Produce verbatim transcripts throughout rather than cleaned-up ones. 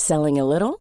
Selling a little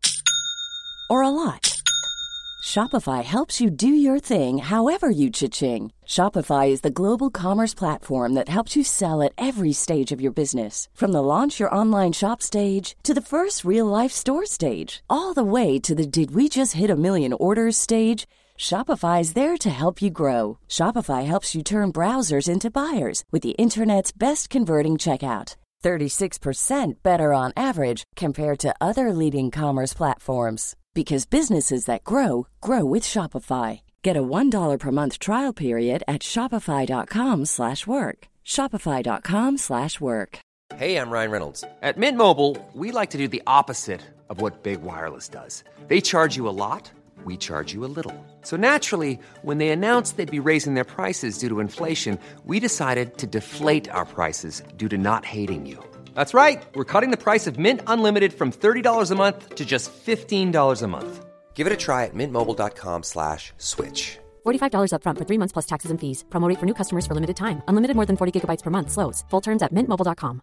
or a lot? Shopify helps you do your thing however you cha-ching. Shopify is the global commerce platform that helps you sell at every stage of your business. From the launch your online shop stage to the first real-life store stage, all the way to the did we just hit a million orders stage. Shopify is there to help you grow. Shopify helps you turn browsers into buyers with the internet's best converting checkout. thirty-six percent better on average compared to other leading commerce platforms. Because businesses that grow, grow with Shopify. Get a one dollar per month trial period at shopify.com slash work. Shopify.com slash work. Hey, I'm Ryan Reynolds. At Mint Mobile, we like to do the opposite of what Big Wireless does. They charge you a lot, we charge you a little. So naturally, when they announced they'd be raising their prices due to inflation, we decided to deflate our prices due to not hating you. That's right. We're cutting the price of Mint Unlimited from thirty dollars a month to just fifteen dollars a month. Give it a try at mintmobile.com slash switch. forty-five dollars up front for three months plus taxes and fees. Promo rate for new customers for limited time. Unlimited more than forty gigabytes per month. Slows full terms at mint mobile dot com.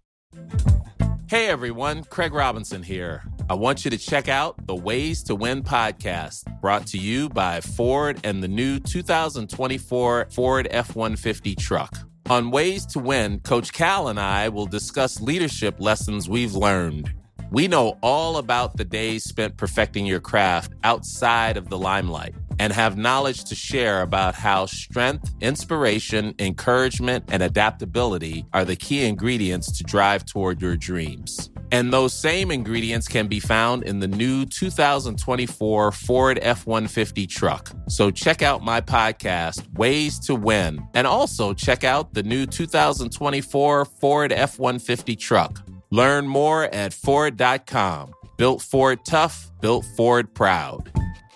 Hey everyone, Craig Robinson here. I want you to check out the Ways to Win podcast, brought to you by Ford and the new two thousand twenty-four Ford F one fifty truck. On Ways to Win, Coach Cal and I will discuss leadership lessons we've learned. We know all about the days spent perfecting your craft outside of the limelight and have knowledge to share about how strength, inspiration, encouragement, and adaptability are the key ingredients to drive toward your dreams. And those same ingredients can be found in the new two thousand twenty-four Ford F one fifty truck. So check out my podcast, Ways to Win, and also check out the new two thousand twenty-four Ford F one fifty truck. Learn more at Ford dot com. Built Ford tough, built Ford proud.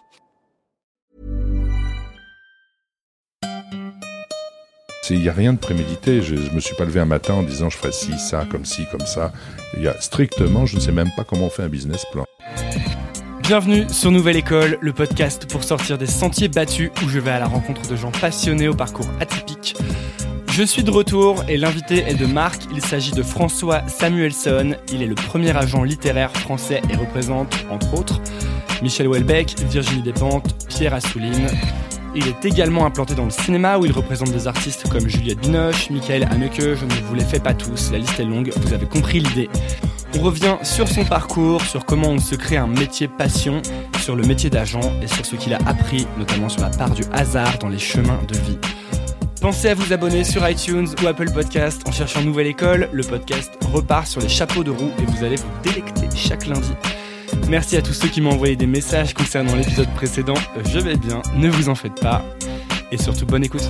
Il n'y a rien de prémédité. Je ne me suis pas levé un matin en disant je ferai ci, ça, comme ci, comme ça. Il y a strictement, je ne sais même pas comment on fait un business plan. Bienvenue sur Nouvelle École, le podcast pour sortir des sentiers battus où je vais à la rencontre de gens passionnés au parcours atypique. Je suis de retour et l'invité est de marque. Il s'agit de François Samuelsson. Il est le premier agent littéraire français et représente, entre autres, Michel Houellebecq, Virginie Despentes, Pierre Assouline. Il est également implanté dans le cinéma où il représente des artistes comme Juliette Binoche, Michael Haneke. Je ne vous les fais pas tous, la liste est longue, vous avez compris l'idée. On revient sur son parcours, sur comment on se crée un métier passion, sur le métier d'agent et sur ce qu'il a appris, notamment sur la part du hasard dans les chemins de vie. Pensez à vous abonner sur iTunes ou Apple Podcast en cherchant Nouvelle École. Le podcast repart sur les chapeaux de roue et vous allez vous délecter chaque lundi. Merci à tous ceux qui m'ont envoyé des messages concernant l'épisode précédent. Je vais bien, ne vous en faites pas. Et surtout, bonne écoute.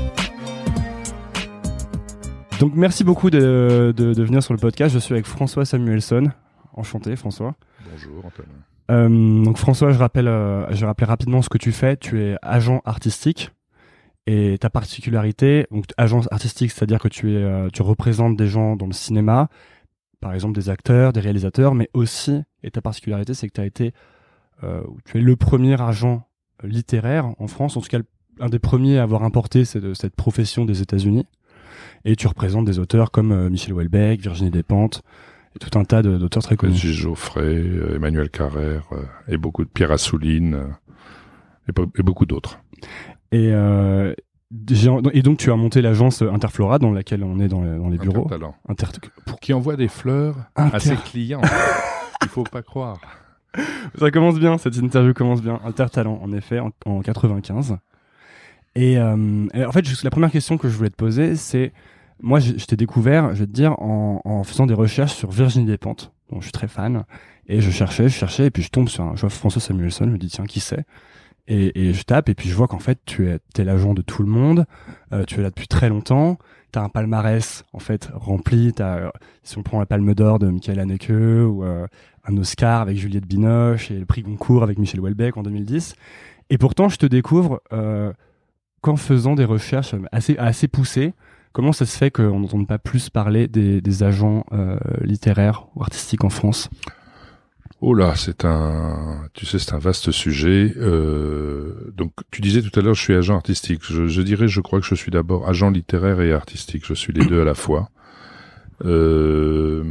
Donc merci beaucoup de, de, de venir sur le podcast. Je suis avec François Samuelsson. Enchanté, François. Bonjour, Antoine. Euh, donc François, je rappelle, euh, je vais rappeler rapidement ce que tu fais. Tu es agent artistique. Et ta particularité, donc agent artistique, c'est-à-dire que tu es, euh, tu représentes des gens dans le cinéma, par exemple des acteurs, des réalisateurs, mais aussi, et ta particularité, c'est que tu as été, euh, tu es le premier agent littéraire en France, en tout cas un des premiers à avoir importé cette, cette profession des États-Unis. Et tu représentes des auteurs comme euh, Michel Houellebecq, Virginie Despentes, et tout un tas de, d'auteurs très connus. Gilles Geoffrey, euh, Emmanuel Carrère, euh, et beaucoup de Pierre Assouline, euh, et, et beaucoup d'autres. Et, euh, et donc tu as monté l'agence Interflora dans laquelle on est dans les, dans les bureaux. Intertalent. Inter... Pour qui envoie des fleurs Inter... à ses clients. Il faut pas croire. Ça commence bien, cette interview commence bien. Intertalent, en effet, en, en quatre-vingt-quinze. Et, euh, et en fait, juste la première question que je voulais te poser, c'est, moi, je, je t'ai découvert, je vais te dire, en, en faisant des recherches sur Virginie Despentes, dont je suis très fan. Et je cherchais, je cherchais, et puis je tombe sur un, je vois François Samuelsson, je me dis tiens, qui c'est? Et, et je tape et puis je vois qu'en fait tu es t'es l'agent de tout le monde, euh, tu es là depuis très longtemps, t'as un palmarès en fait rempli, t'as, si on prend la Palme d'Or de Michael Haneke ou euh, un Oscar avec Juliette Binoche et le prix Goncourt avec Michel Houellebecq en deux mille dix, et pourtant je te découvre euh, qu'en faisant des recherches assez assez poussées. Comment ça se fait qu'on n'entende pas plus parler des, des agents euh, littéraires ou artistiques en France? Oh là, c'est un, tu sais, c'est un vaste sujet. Euh, donc, tu disais tout à l'heure, je suis agent artistique. Je, je dirais, je crois que je suis d'abord agent littéraire et artistique. Je suis les deux à la fois. Euh,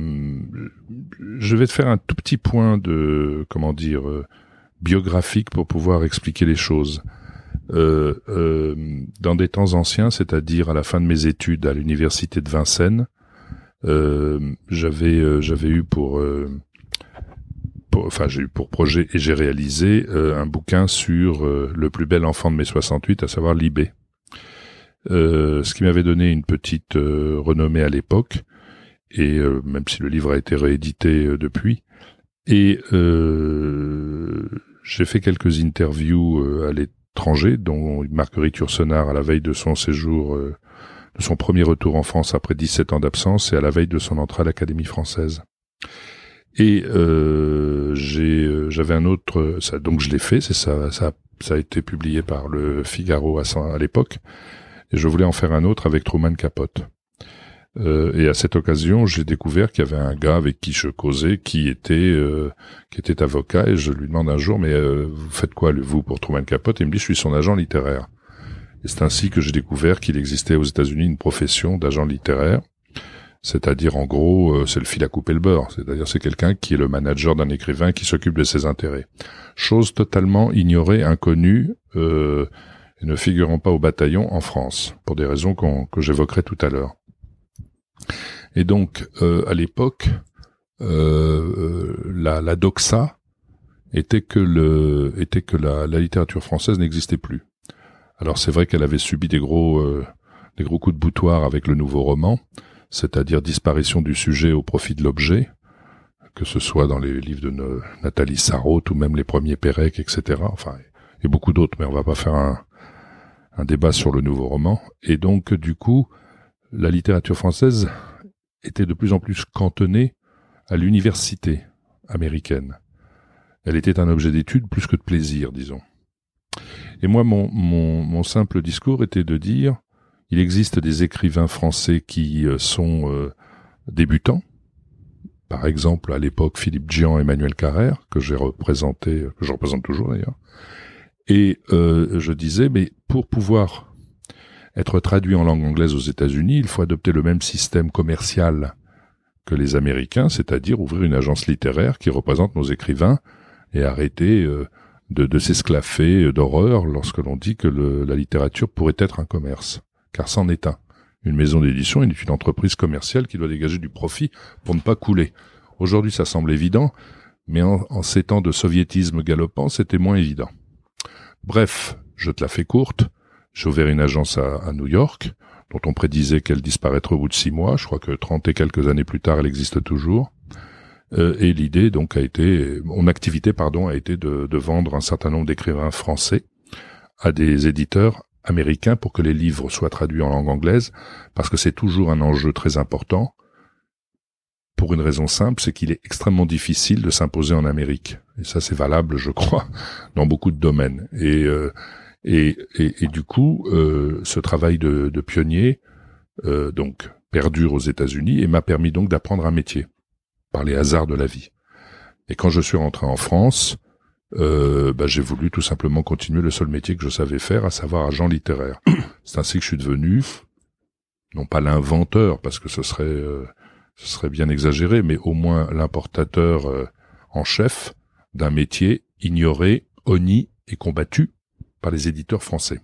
je vais te faire un tout petit point de, comment dire, euh, biographique pour pouvoir expliquer les choses. Euh, euh, dans des temps anciens, c'est-à-dire à la fin de mes études à l'université de Vincennes, euh, j'avais euh, j'avais eu pour, euh, pour enfin j'ai eu pour projet et j'ai réalisé euh, un bouquin sur euh, le plus bel enfant de mai soixante-huit, à savoir Libé. Euh, ce qui m'avait donné une petite euh, renommée à l'époque, et euh, même si le livre a été réédité euh, depuis. Et euh, j'ai fait quelques interviews euh, à l'étranger, dont Marguerite Yourcenar à la veille de son séjour, euh, de son premier retour en France après dix-sept ans d'absence, et à la veille de son entrée à l'Académie française. Et euh, j'ai, euh, j'avais un autre, ça, donc je l'ai fait, c'est ça, ça, ça a été publié par le Figaro à, à l'époque. Et je voulais en faire un autre avec Truman Capote. Euh, et à cette occasion, j'ai découvert qu'il y avait un gars avec qui je causais, qui était euh, qui était avocat, et je lui demande un jour, mais euh, vous faites quoi, vous, pour Truman Capote? Et il me dit, je suis son agent littéraire. Et c'est ainsi que j'ai découvert qu'il existait aux États-Unis une profession d'agent littéraire, c'est-à-dire, en gros, euh, c'est le fil à couper le beurre. C'est-à-dire, c'est quelqu'un qui est le manager d'un écrivain qui s'occupe de ses intérêts. Chose totalement ignorée, inconnue, euh, et ne figurant pas au bataillon en France, pour des raisons qu'on, que j'évoquerai tout à l'heure. Et donc, euh, à l'époque, euh, la, la doxa était que le, était que la, la littérature française n'existait plus. Alors c'est vrai qu'elle avait subi des gros, euh, des gros coups de boutoir avec le nouveau roman, c'est-à-dire disparition du sujet au profit de l'objet, que ce soit dans les livres de no- Nathalie Sarraute ou même les premiers Pérec, et cetera. Enfin, et beaucoup d'autres, mais on va pas faire un un débat sur le nouveau roman. Et donc, du coup, la littérature française était de plus en plus cantonnée à l'université américaine. Elle était un objet d'étude plus que de plaisir, disons. Et moi, mon, mon, mon simple discours était de dire, il existe des écrivains français qui euh, sont euh, débutants. Par exemple, à l'époque, Philippe Gian et Emmanuel Carrère, que j'ai représenté, que je représente toujours d'ailleurs. Et euh, je disais, mais pour pouvoir être traduit en langue anglaise aux États-Unis, il faut adopter le même système commercial que les Américains, c'est-à-dire ouvrir une agence littéraire qui représente nos écrivains et arrêter euh, de, de s'esclaffer d'horreur lorsque l'on dit que le, la littérature pourrait être un commerce, car c'en est un. Une maison d'édition est une entreprise commerciale qui doit dégager du profit pour ne pas couler. Aujourd'hui, ça semble évident, mais en, en ces temps de soviétisme galopant, c'était moins évident. Bref, je te la fais courte, j'ai ouvert une agence à, à New York, dont on prédisait qu'elle disparaîtrait au bout de six mois. Je crois que trente et quelques années plus tard, elle existe toujours. Euh, et l'idée, donc, a été, mon activité, pardon, a été de, de vendre un certain nombre d'écrivains français à des éditeurs américains pour que les livres soient traduits en langue anglaise, parce que c'est toujours un enjeu très important, pour une raison simple, c'est qu'il est extrêmement difficile de s'imposer en Amérique. Et ça, c'est valable, je crois, dans beaucoup de domaines. Et euh, et, et, et du coup, euh, ce travail de, de pionnier, euh, donc, perdure aux États-Unis et m'a permis donc d'apprendre un métier, par les hasards de la vie. Et quand je suis rentré en France, euh, bah, j'ai voulu tout simplement continuer le seul métier que je savais faire, à savoir agent littéraire. C'est ainsi que je suis devenu, non pas l'inventeur, parce que ce serait... Euh, ce serait bien exagéré, mais au moins l'importateur euh, en chef d'un métier ignoré, honni et combattu par les éditeurs français.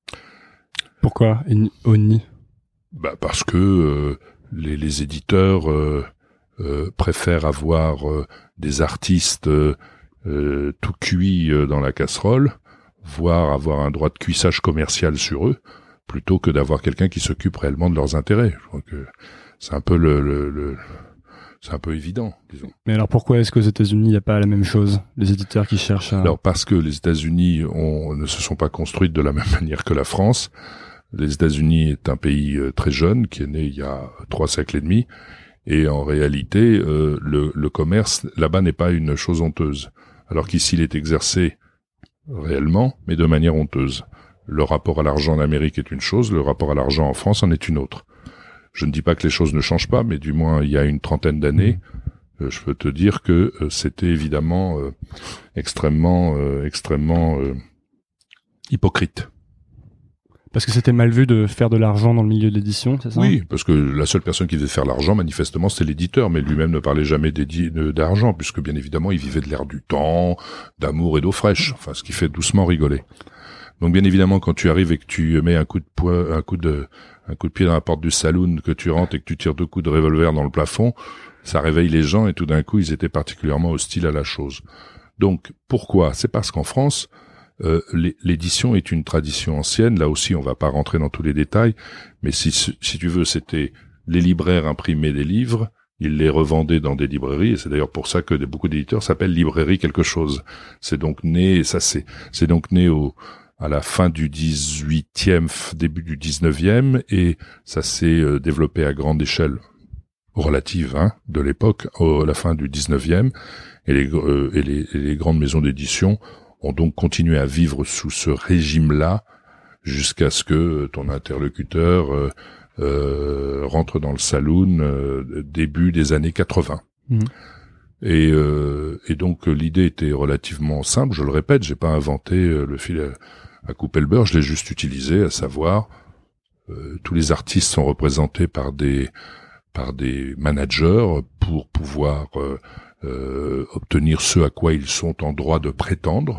Pourquoi honni ? Bah parce que euh, les, les éditeurs euh, euh, préfèrent avoir euh, des artistes euh, euh, tout cuits euh, dans la casserole, voire avoir un droit de cuissage commercial sur eux, plutôt que d'avoir quelqu'un qui s'occupe réellement de leurs intérêts. Je crois que c'est un peu le, le, le c'est un peu évident, disons. Mais alors pourquoi est-ce qu'aux États-Unis il n'y a pas la même chose, les éditeurs qui cherchent à... Alors parce que les États-Unis ont, ne se sont pas construites de la même manière que la France. Les États-Unis est un pays très jeune qui est né il y a trois siècles et demi, et en réalité euh, le, le commerce là-bas n'est pas une chose honteuse, alors qu'ici il est exercé réellement, mais de manière honteuse. Le rapport à l'argent en Amérique est une chose, le rapport à l'argent en France en est une autre. Je ne dis pas que les choses ne changent pas, mais du moins il y a une trentaine d'années, euh, je peux te dire que euh, c'était évidemment euh, extrêmement, euh, extrêmement euh, hypocrite. Parce que c'était mal vu de faire de l'argent dans le milieu de l'édition, c'est ça? Oui, parce que la seule personne qui devait faire l'argent, manifestement, c'était l'éditeur, mais lui-même ne parlait jamais d'édi- d'argent, puisque bien évidemment, il vivait de l'air du temps, d'amour et d'eau fraîche, enfin, ce qui fait doucement rigoler. Donc, bien évidemment, quand tu arrives et que tu mets un coup de poing, un coup de, un coup de pied dans la porte du saloon, que tu rentres et que tu tires deux coups de revolver dans le plafond, ça réveille les gens et tout d'un coup, ils étaient particulièrement hostiles à la chose. Donc, pourquoi? C'est parce qu'en France, Euh, l'édition est une tradition ancienne. Là aussi, on va pas rentrer dans tous les détails, mais si, si tu veux, c'était les libraires imprimaient des livres, ils les revendaient dans des librairies, et c'est d'ailleurs pour ça que beaucoup d'éditeurs s'appellent librairie quelque chose. C'est donc né, ça c'est, c'est donc né au, à la fin du dix-huitième, début du dix-neuvième, et ça s'est euh, développé à grande échelle relative, hein, de l'époque, à la fin du dix-neuvième, et les, euh, et les, et les grandes maisons d'édition ont donc continué à vivre sous ce régime-là jusqu'à ce que ton interlocuteur euh, euh, rentre dans le saloon euh, début des années quatre-vingts. Mmh. Et, euh, et donc l'idée était relativement simple, je le répète, j'ai pas inventé euh, le fil à, à couper le beurre, je l'ai juste utilisé, à savoir euh, tous les artistes sont représentés par des par des managers pour pouvoir euh, Euh, obtenir ce à quoi ils sont en droit de prétendre,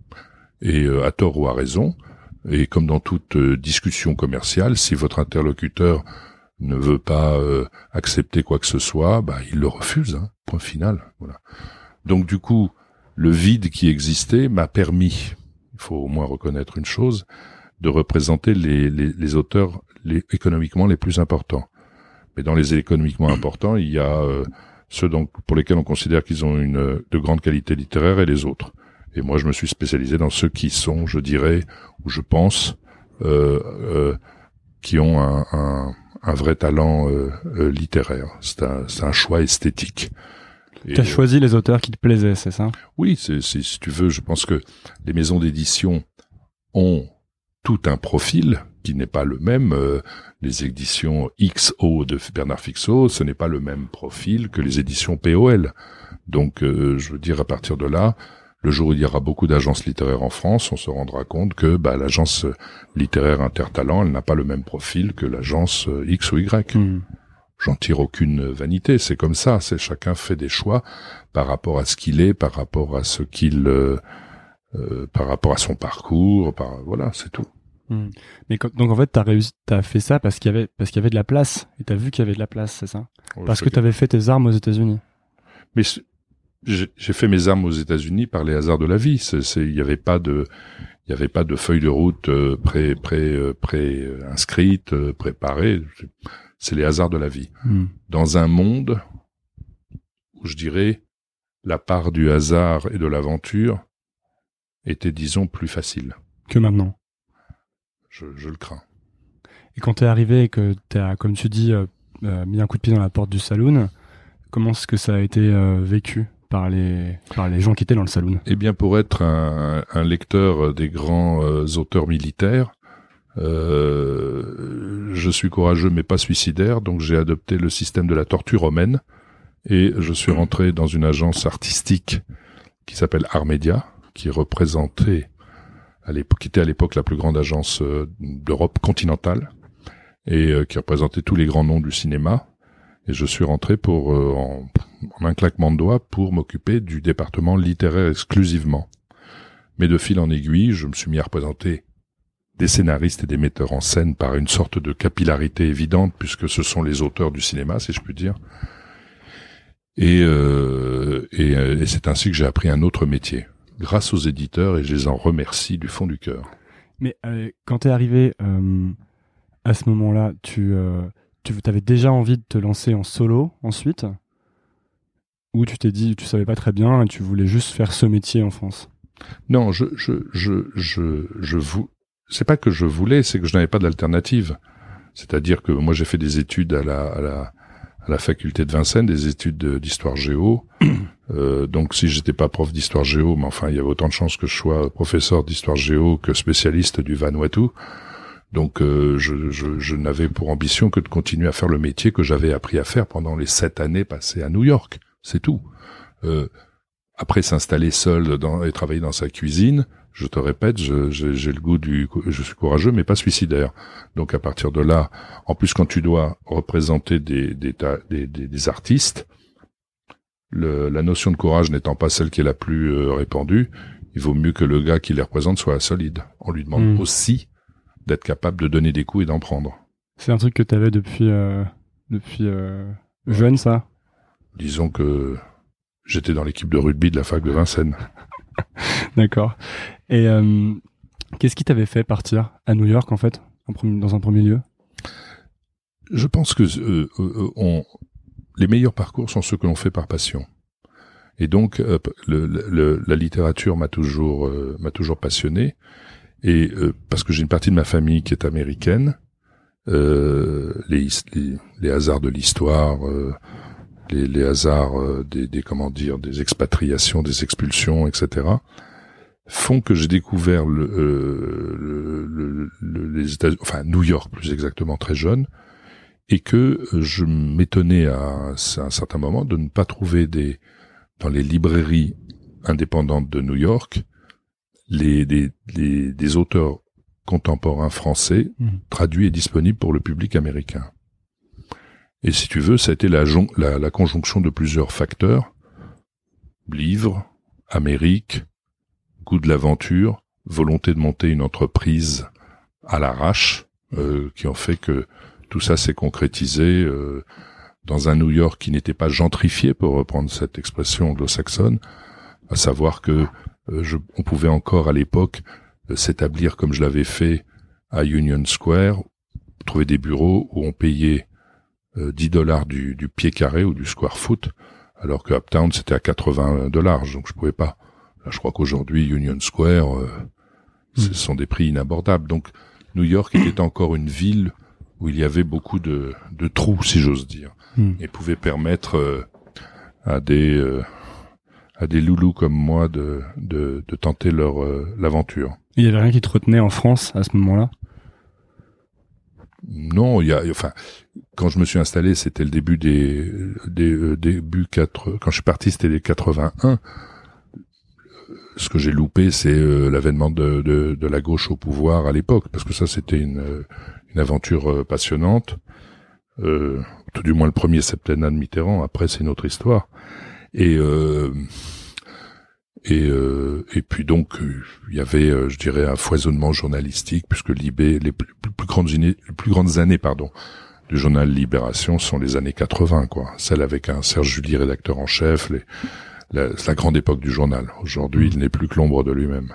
et euh, à tort ou à raison. Et comme dans toute euh, discussion commerciale, si votre interlocuteur ne veut pas euh, accepter quoi que ce soit, bah il le refuse, hein, point final. Voilà. Donc du coup, le vide qui existait m'a permis, il faut au moins reconnaître une chose, de représenter les, les, les auteurs les, économiquement les plus importants. Mais dans les économiquement importants, il y a euh, ceux donc pour lesquels on considère qu'ils ont une de grande qualité littéraire et les autres. Et moi, je me suis spécialisé dans ceux qui sont, je dirais, ou je pense, euh, euh, qui ont un, un, un vrai talent euh, euh, littéraire. C'est un, c'est un choix esthétique. Tu as choisi les auteurs qui te plaisaient, c'est ça? Oui, c'est, c'est, si tu veux, je pense que les maisons d'édition ont tout un profil qui n'est pas le même. Euh, les éditions X O de Bernard Fixot, ce n'est pas le même profil que les éditions P O L. Donc, euh, je veux dire, à partir de là, le jour où il y aura beaucoup d'agences littéraires en France, on se rendra compte que bah, l'agence littéraire Intertalent, elle n'a pas le même profil que l'agence X ou Y. Mmh. J'en tire aucune vanité, c'est comme ça. C'est chacun fait des choix par rapport à ce qu'il est, par rapport à ce qu'il, euh, euh, par rapport à son parcours, par voilà, c'est tout. Mmh. Mais quand, donc en fait, t'as réussi, t'as fait ça parce qu'il y avait, parce qu'il y avait de la place, et t'as vu qu'il y avait de la place, c'est ça? Ouais, parce que t'avais fait tes armes aux États-Unis. Mais j'ai, j'ai fait mes armes aux États-Unis par les hasards de la vie. C'est, c'est, il y avait pas de, il y avait pas de feuille de route euh, pré, pré, euh, pré euh, inscrite, euh, préparée. C'est les hasards de la vie. Mmh. Dans un monde où je dirais la part du hasard et de l'aventure était, disons, plus facile que maintenant. Je, je le crains. Et quand t'es arrivé et que t'as, comme tu dis, euh, euh, mis un coup de pied dans la porte du saloon, comment est-ce que ça a été euh, vécu par les par les gens qui étaient dans le saloon? Eh bien, pour être un, un lecteur des grands euh, auteurs militaires, euh, je suis courageux mais pas suicidaire, donc j'ai adopté le système de la tortue romaine et je suis rentré dans une agence artistique qui s'appelle Armédia, qui représentait à l'époque, qui était à l'époque la plus grande agence euh, d'Europe continentale et euh, qui représentait tous les grands noms du cinéma. Et je suis rentré pour euh, en, en un claquement de doigts pour m'occuper du département littéraire exclusivement. Mais de fil en aiguille, je me suis mis à représenter des scénaristes et des metteurs en scène par une sorte de capillarité évidente, puisque ce sont les auteurs du cinéma, si je puis dire. Et, euh, et, et c'est ainsi que j'ai appris un autre métier, grâce aux éditeurs, et je les en remercie du fond du cœur. Mais euh, quand t'es arrivé euh, à ce moment-là, tu... Euh... Tu avais déjà envie de te lancer en solo ensuite, ou tu t'es dit tu savais pas très bien et tu voulais juste faire ce métier en France? Non, je je je je je vous c'est pas que je voulais, c'est que je n'avais pas d'alternative. C'est-à-dire que moi j'ai fait des études à la à la à la faculté de Vincennes, des études d'histoire géo. euh, donc si j'étais pas prof d'histoire géo, mais enfin il y avait autant de chances que je sois professeur d'histoire géo que spécialiste du Vanuatu. Donc euh, je, je, je n'avais pour ambition que de continuer à faire le métier que j'avais appris à faire pendant les sept années passées à New York. C'est tout. Euh, après s'installer seul dans, et travailler dans sa cuisine, je te répète, je, je, j'ai le goût du, je suis courageux, mais pas suicidaire. Donc à partir de là, en plus quand tu dois représenter des, des, des, des, des artistes, le, la notion de courage n'étant pas celle qui est la plus euh, répandue, il vaut mieux que le gars qui les représente soit solide. On lui demande mmh. aussi d'être capable de donner des coups et d'en prendre. C'est un truc que tu avais depuis, euh, depuis euh, jeune, ça? Disons que j'étais dans l'équipe de rugby de la fac de Vincennes. D'accord. Et euh, qu'est-ce qui t'avait fait partir à New York, en fait, en premier, dans un premier lieu? Je pense que euh, euh, on, les meilleurs parcours sont ceux que l'on fait par passion. Et donc, euh, le, le, la littérature m'a toujours, euh, m'a toujours passionné. Et euh, parce que j'ai une partie de ma famille qui est américaine, euh, les, les, les hasards de l'histoire, euh, les, les hasards euh, des, des comment dire, des expatriations, des expulsions, et cetera, font que j'ai découvert le, euh, le, le, le, les États, enfin New York plus exactement très jeune, et que je m'étonnais à, à un certain moment de ne pas trouver des dans les librairies indépendantes de New York les des, des, des auteurs contemporains français mmh. traduits et disponibles pour le public américain. Et si tu veux, ça a été la, la, la conjonction de plusieurs facteurs: livres, Amérique, goût de l'aventure, volonté de monter une entreprise à l'arrache, euh, qui ont fait que tout ça s'est concrétisé euh, dans un New York qui n'était pas gentrifié, pour reprendre cette expression anglo-saxonne, à savoir que euh, je, on pouvait encore à l'époque euh, s'établir comme je l'avais fait à Union Square, trouver des bureaux où on payait euh, dix dollars du, du pied carré ou du square foot, alors que Uptown c'était à quatre-vingts dollars, donc je pouvais pas. Là, je crois qu'aujourd'hui Union Square, euh, mmh. ce sont des prix inabordables. Donc New York était encore une ville où il y avait beaucoup de, de trous, si j'ose dire, mmh. et pouvait permettre euh, à des euh, à des loulous comme moi de de, de tenter leur euh, l'aventure. Il y avait rien qui te retenait en France à ce moment-là? Non, il y a, enfin, quand je me suis installé, c'était le début des des euh, début quatre. Quand je suis parti, c'était les quatre-vingt-un. Ce que j'ai loupé, c'est euh, l'avènement de, de de la gauche au pouvoir à l'époque, parce que ça, c'était une une aventure euh, passionnante. Euh, tout du moins le premier septennat de Mitterrand. Après, c'est une autre histoire. Et euh, et euh, et puis donc il euh, y avait, euh, je dirais, un foisonnement journalistique, puisque Libé, les plus, plus grandes années, les plus grandes années, pardon, du journal Libération sont les années quatre-vingts, quoi. Celle avec un Serge July, rédacteur en chef, les La, la grande époque du journal. Aujourd'hui, il n'est plus que l'ombre de lui-même.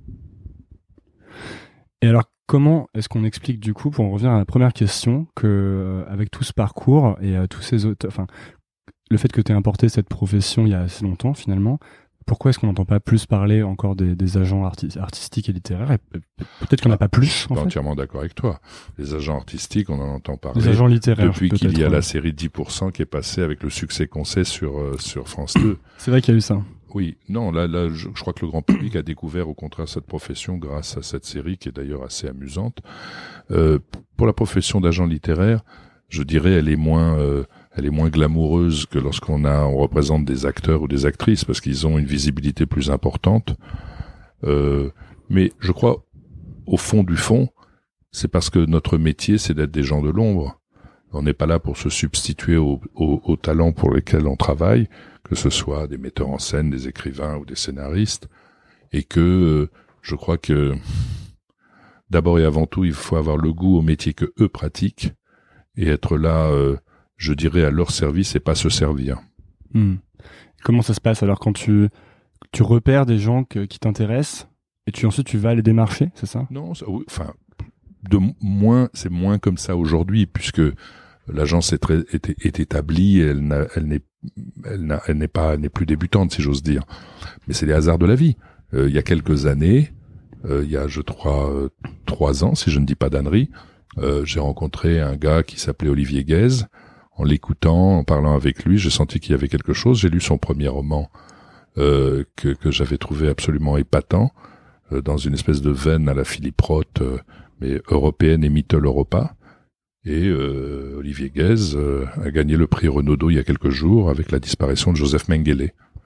Et alors, comment est-ce qu'on explique, du coup, pour en revenir à la première question, que euh, avec tout ce parcours et euh, tous ces auteurs, enfin, le fait que tu aies importé cette profession il y a assez longtemps, finalement, pourquoi est-ce qu'on n'entend pas plus parler encore des, des agents arti- artistiques et littéraires? Et peut-être qu'on n'a pas plus. Je suis en fait. entièrement d'accord avec toi. Les agents artistiques, on en entend parler. Les agents littéraires. Depuis qu'il y a la série dix pour cent qui est passée avec le succès qu'on sait sur euh, sur France deux. C'est vrai qu'il y a eu ça. Oui, non, là, là, je, je crois que le grand public a découvert au contraire cette profession grâce à cette série qui est d'ailleurs assez amusante. Euh, pour la profession d'agent littéraire, je dirais, elle est moins, euh, elle est moins glamoureuse que lorsqu'on a, on représente des acteurs ou des actrices, parce qu'ils ont une visibilité plus importante. Euh, mais je crois, au fond du fond, c'est parce que notre métier, c'est d'être des gens de l'ombre. On n'est pas là pour se substituer aux, aux, aux talents pour lesquels on travaille, que ce soit des metteurs en scène, des écrivains ou des scénaristes, et que euh, je crois que d'abord et avant tout, il faut avoir le goût au métier que eux pratiquent et être là, euh, je dirais, à leur service et pas se servir. Mmh. Comment ça se passe alors quand tu tu repères des gens que, qui t'intéressent et tu ensuite tu vas les démarcher, c'est ça? Non, ça, oui, enfin, de moins, c'est moins comme ça aujourd'hui, puisque l'agence est, très, est, est établie, elle, n'a, elle n'est, elle, n'a, elle n'est pas, n'est plus débutante, si j'ose dire. Mais c'est les hasards de la vie. Euh, il y a quelques années, euh, il y a, je crois, euh, trois ans, si je ne dis pas d'ânerie, euh, j'ai rencontré un gars qui s'appelait Olivier Guèze. En l'écoutant, en parlant avec lui, j'ai senti qu'il y avait quelque chose. J'ai lu son premier roman euh, que, que j'avais trouvé absolument épatant, euh, dans une espèce de veine à la Philippe Roth, euh, mais européenne et Mittel Europa. Et euh, Olivier Guèze euh, a gagné le prix Renaudot il y a quelques jours avec la disparition de Joseph Mengele.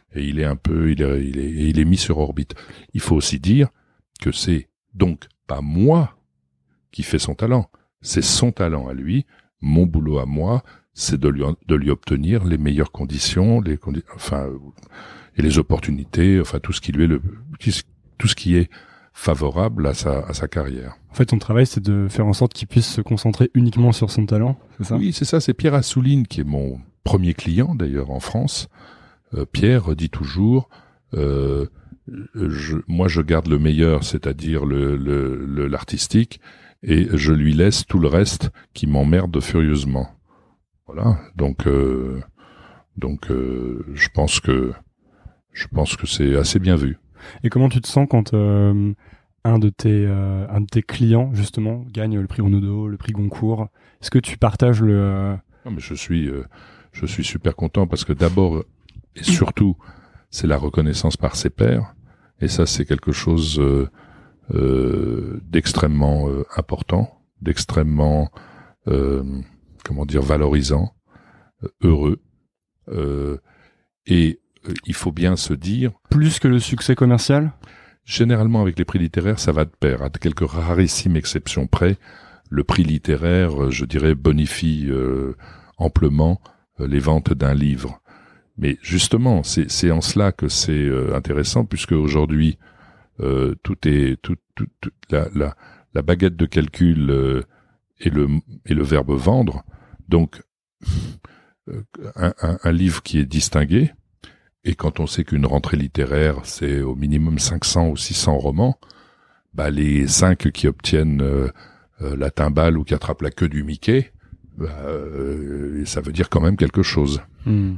et il est un peu, il est, il est, il est mis sur orbite. Il faut aussi dire que c'est donc pas moi qui fait son talent, c'est son talent à lui. Mon boulot à moi, c'est de lui, de lui obtenir les meilleures conditions, les condi- enfin, et les opportunités, enfin tout ce qui lui est le, tout ce qui est favorable à sa, à sa carrière. En fait, ton travail, c'est de faire en sorte qu'il puisse se concentrer uniquement sur son talent, c'est ça? Oui, c'est ça. C'est Pierre Assouline qui est mon premier client d'ailleurs en France. Euh, Pierre dit toujours, euh, je, moi je garde le meilleur, c'est-à-dire le, le, le l'artistique, et je lui laisse tout le reste qui m'emmerde furieusement. Voilà. Donc, euh, donc, euh, je pense que, je pense que c'est assez bien vu. Et comment tu te sens quand euh, un de tes euh, un de tes clients justement gagne le prix Renaudot, le prix Goncourt? Est-ce que tu partages le euh... Non, mais je suis, euh, je suis super content parce que d'abord et surtout, c'est la reconnaissance par ses pairs, et ça, c'est quelque chose euh, euh, d'extrêmement euh, important, d'extrêmement euh, comment dire valorisant, euh, heureux, euh, et euh, il faut bien se dire plus que le succès commercial. Généralement, avec les prix littéraires, ça va de pair. À quelques rarissimes exceptions près, le prix littéraire, je dirais, bonifie euh, amplement euh, les ventes d'un livre. Mais justement, c'est, c'est en cela que c'est euh, intéressant, puisque aujourd'hui, euh, tout est, tout, tout, tout la, la, la baguette de calcul euh, et le et le verbe vendre. Donc, euh, un, un, un livre qui est distingué. Et quand on sait qu'une rentrée littéraire, c'est au minimum cinq cents ou six cents romans, bah les cinq qui obtiennent euh, euh, la timbale ou qui attrapent la queue du Mickey, bah, euh, ça veut dire quand même quelque chose. Hmm.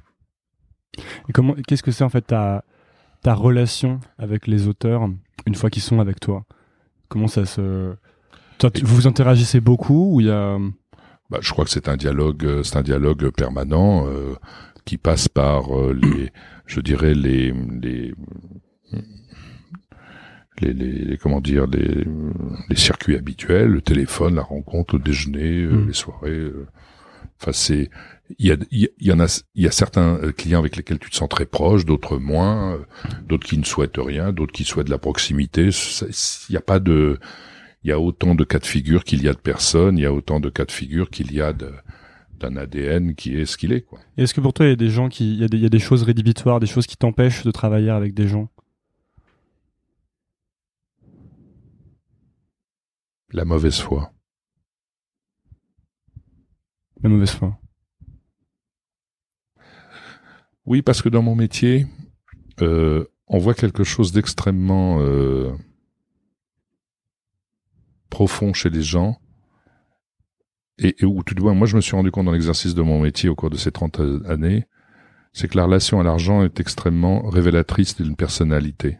Et comment, qu'est-ce que c'est en fait ta ta relation avec les auteurs une fois qu'ils sont avec toi? Comment ça se, toi, tu, vous vous interagissez beaucoup ou il y a? Bah, je crois que c'est un dialogue, c'est un dialogue permanent. Euh, qui passe par euh, les, je dirais les, les, les, les, les comment dire, les, les circuits habituels, le téléphone, la rencontre, le déjeuner, euh, mmh. les soirées. Enfin, euh, c'est, il y a, il y en a, il y a certains clients avec lesquels tu te sens très proche, d'autres moins, euh, d'autres qui ne souhaitent rien, d'autres qui souhaitent la proximité. Il n'y a pas de, il y a autant de cas de figure qu'il y a de personnes, il y a autant de cas de figure qu'il y a de d'un A D N qui est ce qu'il est, quoi. Et est-ce que pour toi il y a des gens qui, il y a des, il y a des choses rédhibitoires, des choses qui t'empêchent de travailler avec des gens? La mauvaise foi. La mauvaise foi. Oui, parce que dans mon métier, euh, on voit quelque chose d'extrêmement euh, profond chez les gens. Et, et où tout de même, moi je me suis rendu compte dans l'exercice de mon métier au cours de ces trente années, c'est que la relation à l'argent est extrêmement révélatrice d'une personnalité.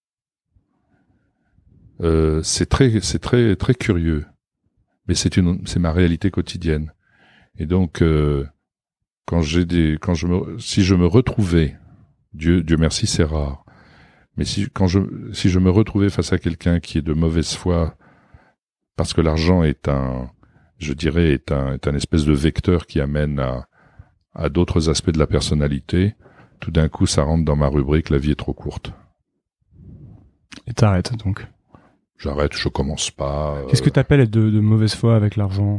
Euh, c'est très, c'est très, très curieux, mais c'est une, c'est ma réalité quotidienne. Et donc, euh, quand j'ai des, quand je me, si je me retrouvais, Dieu, Dieu merci, c'est rare, mais si, quand je, si je me retrouvais face à quelqu'un qui est de mauvaise foi, parce que l'argent est un je dirais, est un, est un espèce de vecteur qui amène à, à d'autres aspects de la personnalité, tout d'un coup, ça rentre dans ma rubrique « La vie est trop courte ». Et t'arrêtes, donc? J'arrête, je commence pas. Euh... Qu'est-ce que t'appelles être de, de mauvaise foi avec l'argent?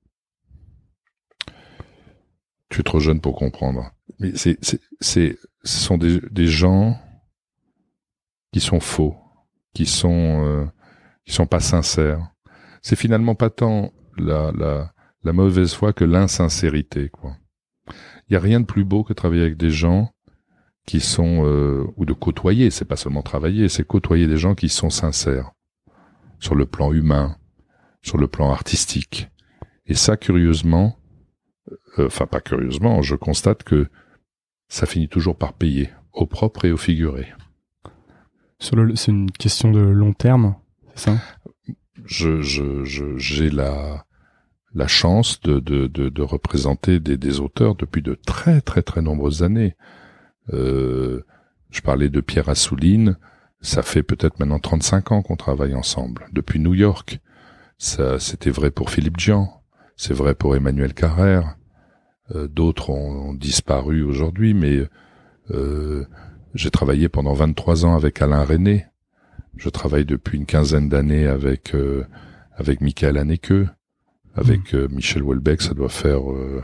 Tu es trop jeune pour comprendre. Mais c'est, c'est, c'est, ce sont des, des gens qui sont faux, qui sont, euh, qui sont pas sincères. C'est finalement pas tant La, la, la mauvaise foi que l'insincérité, quoi. Il y a rien de plus beau que travailler avec des gens qui sont euh, ou de côtoyer, c'est pas seulement travailler, c'est côtoyer des gens qui sont sincères sur le plan humain, sur le plan artistique. Et ça, curieusement, euh, enfin pas curieusement, je constate que ça finit toujours par payer, au propre et au figuré. Sur le, c'est une question de long terme, c'est ça? Je, je, je, j'ai la la chance de, de, de, de représenter des, des auteurs depuis de très très très nombreuses années. Euh, je parlais de Pierre Assouline, ça fait peut-être maintenant trente-cinq ans qu'on travaille ensemble, depuis New York. Ça, c'était vrai pour Philippe Djian, c'est vrai pour Emmanuel Carrère. Euh, d'autres ont, ont disparu aujourd'hui, mais Euh, j'ai travaillé pendant vingt-trois ans avec Alain René. Je travaille depuis une quinzaine d'années avec euh, avec Michael Haneke, avec euh, Michel Houellebecq. Ça doit faire euh,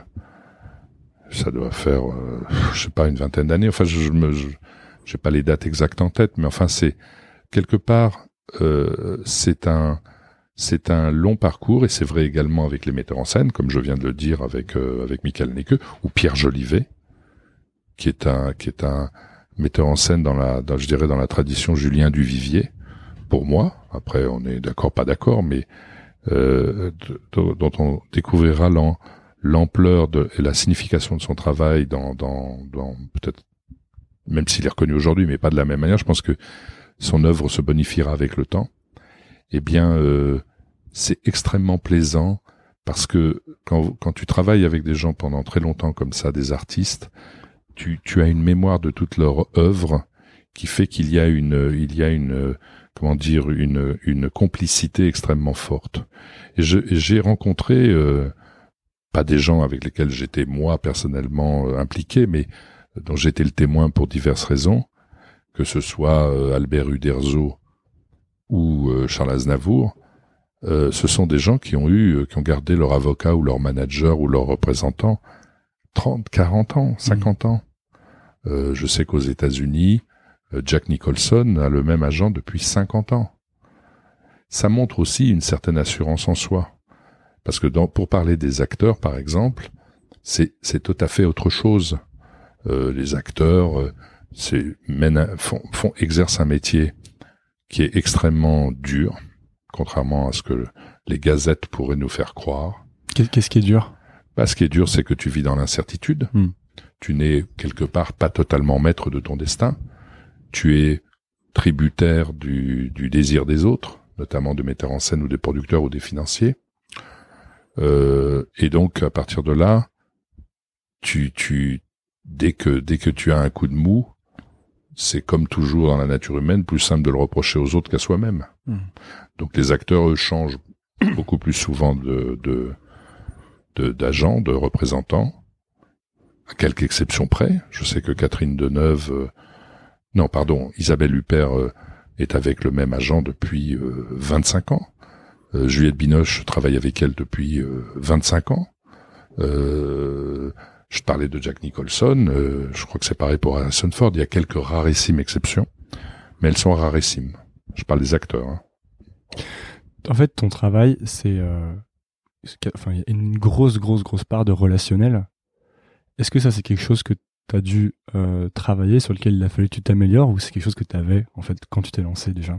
ça doit faire euh, je sais pas une vingtaine d'années. Enfin, je, je me je, j'ai pas les dates exactes en tête, mais enfin c'est quelque part euh, c'est un c'est un long parcours, et c'est vrai également avec les metteurs en scène, comme je viens de le dire avec euh, avec Michael Haneke ou Pierre Jolivet, qui est un qui est un metteur en scène dans la dans, je dirais dans la tradition Julien Duvivier. Pour moi, après on est d'accord pas d'accord, mais euh, de, dont on découvrira l'am, l'ampleur de, et la signification de son travail dans dans dans peut-être, même s'il est reconnu aujourd'hui, mais pas de la même manière. Je pense que son œuvre se bonifiera avec le temps. Eh bien, euh, c'est extrêmement plaisant, parce que quand quand tu travailles avec des gens pendant très longtemps comme ça, des artistes, tu tu as une mémoire de toute leur œuvre qui fait qu'il y a une il y a une comment dire une une complicité extrêmement forte. Et je et j'ai rencontré euh, pas des gens avec lesquels j'étais moi personnellement euh, impliqué, mais dont j'étais le témoin pour diverses raisons, que ce soit euh, Albert Uderzo ou euh, Charles Aznavour. Euh, ce sont des gens qui ont eu euh, qui ont gardé leur avocat ou leur manager ou leur représentant trente, quarante ans, cinquante mmh. ans. Euh, je sais qu'aux États-Unis, Jack Nicholson a le même agent depuis cinquante ans. Ça montre aussi une certaine assurance en soi. Parce que dans, pour parler des acteurs, par exemple, c'est, c'est tout à fait autre chose. Euh, les acteurs, euh, c'est, mènent, font, font, exercent un métier qui est extrêmement dur, contrairement à ce que les gazettes pourraient nous faire croire. Qu'est-ce qui est dur? Bah, ce qui est dur, c'est que tu vis dans l'incertitude. Hmm. Tu n'es quelque part pas totalement maître de ton destin. Tu es tributaire du, du désir des autres, notamment de metteurs en scène ou des producteurs ou des financiers. Euh, et donc, à partir de là, tu, tu, dès que, dès que tu as un coup de mou, c'est comme toujours dans la nature humaine, plus simple de le reprocher aux autres qu'à soi-même. Mmh. Donc, les acteurs, eux, changent beaucoup plus souvent de, de, de, d'agents, de représentants, à quelques exceptions près. Je sais que Catherine Deneuve, euh, Non, pardon, Isabelle Huppert euh, est avec le même agent depuis euh, vingt-cinq ans. Euh, Juliette Binoche travaille avec elle depuis euh, vingt-cinq ans. Euh, je parlais de Jack Nicholson, euh, je crois que c'est pareil pour Harrison Ford. Il y a quelques rarissimes exceptions, mais elles sont rarissimes. Je parle des acteurs. Hein. En fait, ton travail, c'est, euh, c'est, enfin, il y a une grosse, grosse, grosse part de relationnel. Est-ce que ça, c'est quelque chose que t'as dû euh, travailler, sur lequel il a fallu que tu t'améliores, ou c'est quelque chose que tu avais en fait quand tu t'es lancé déjà?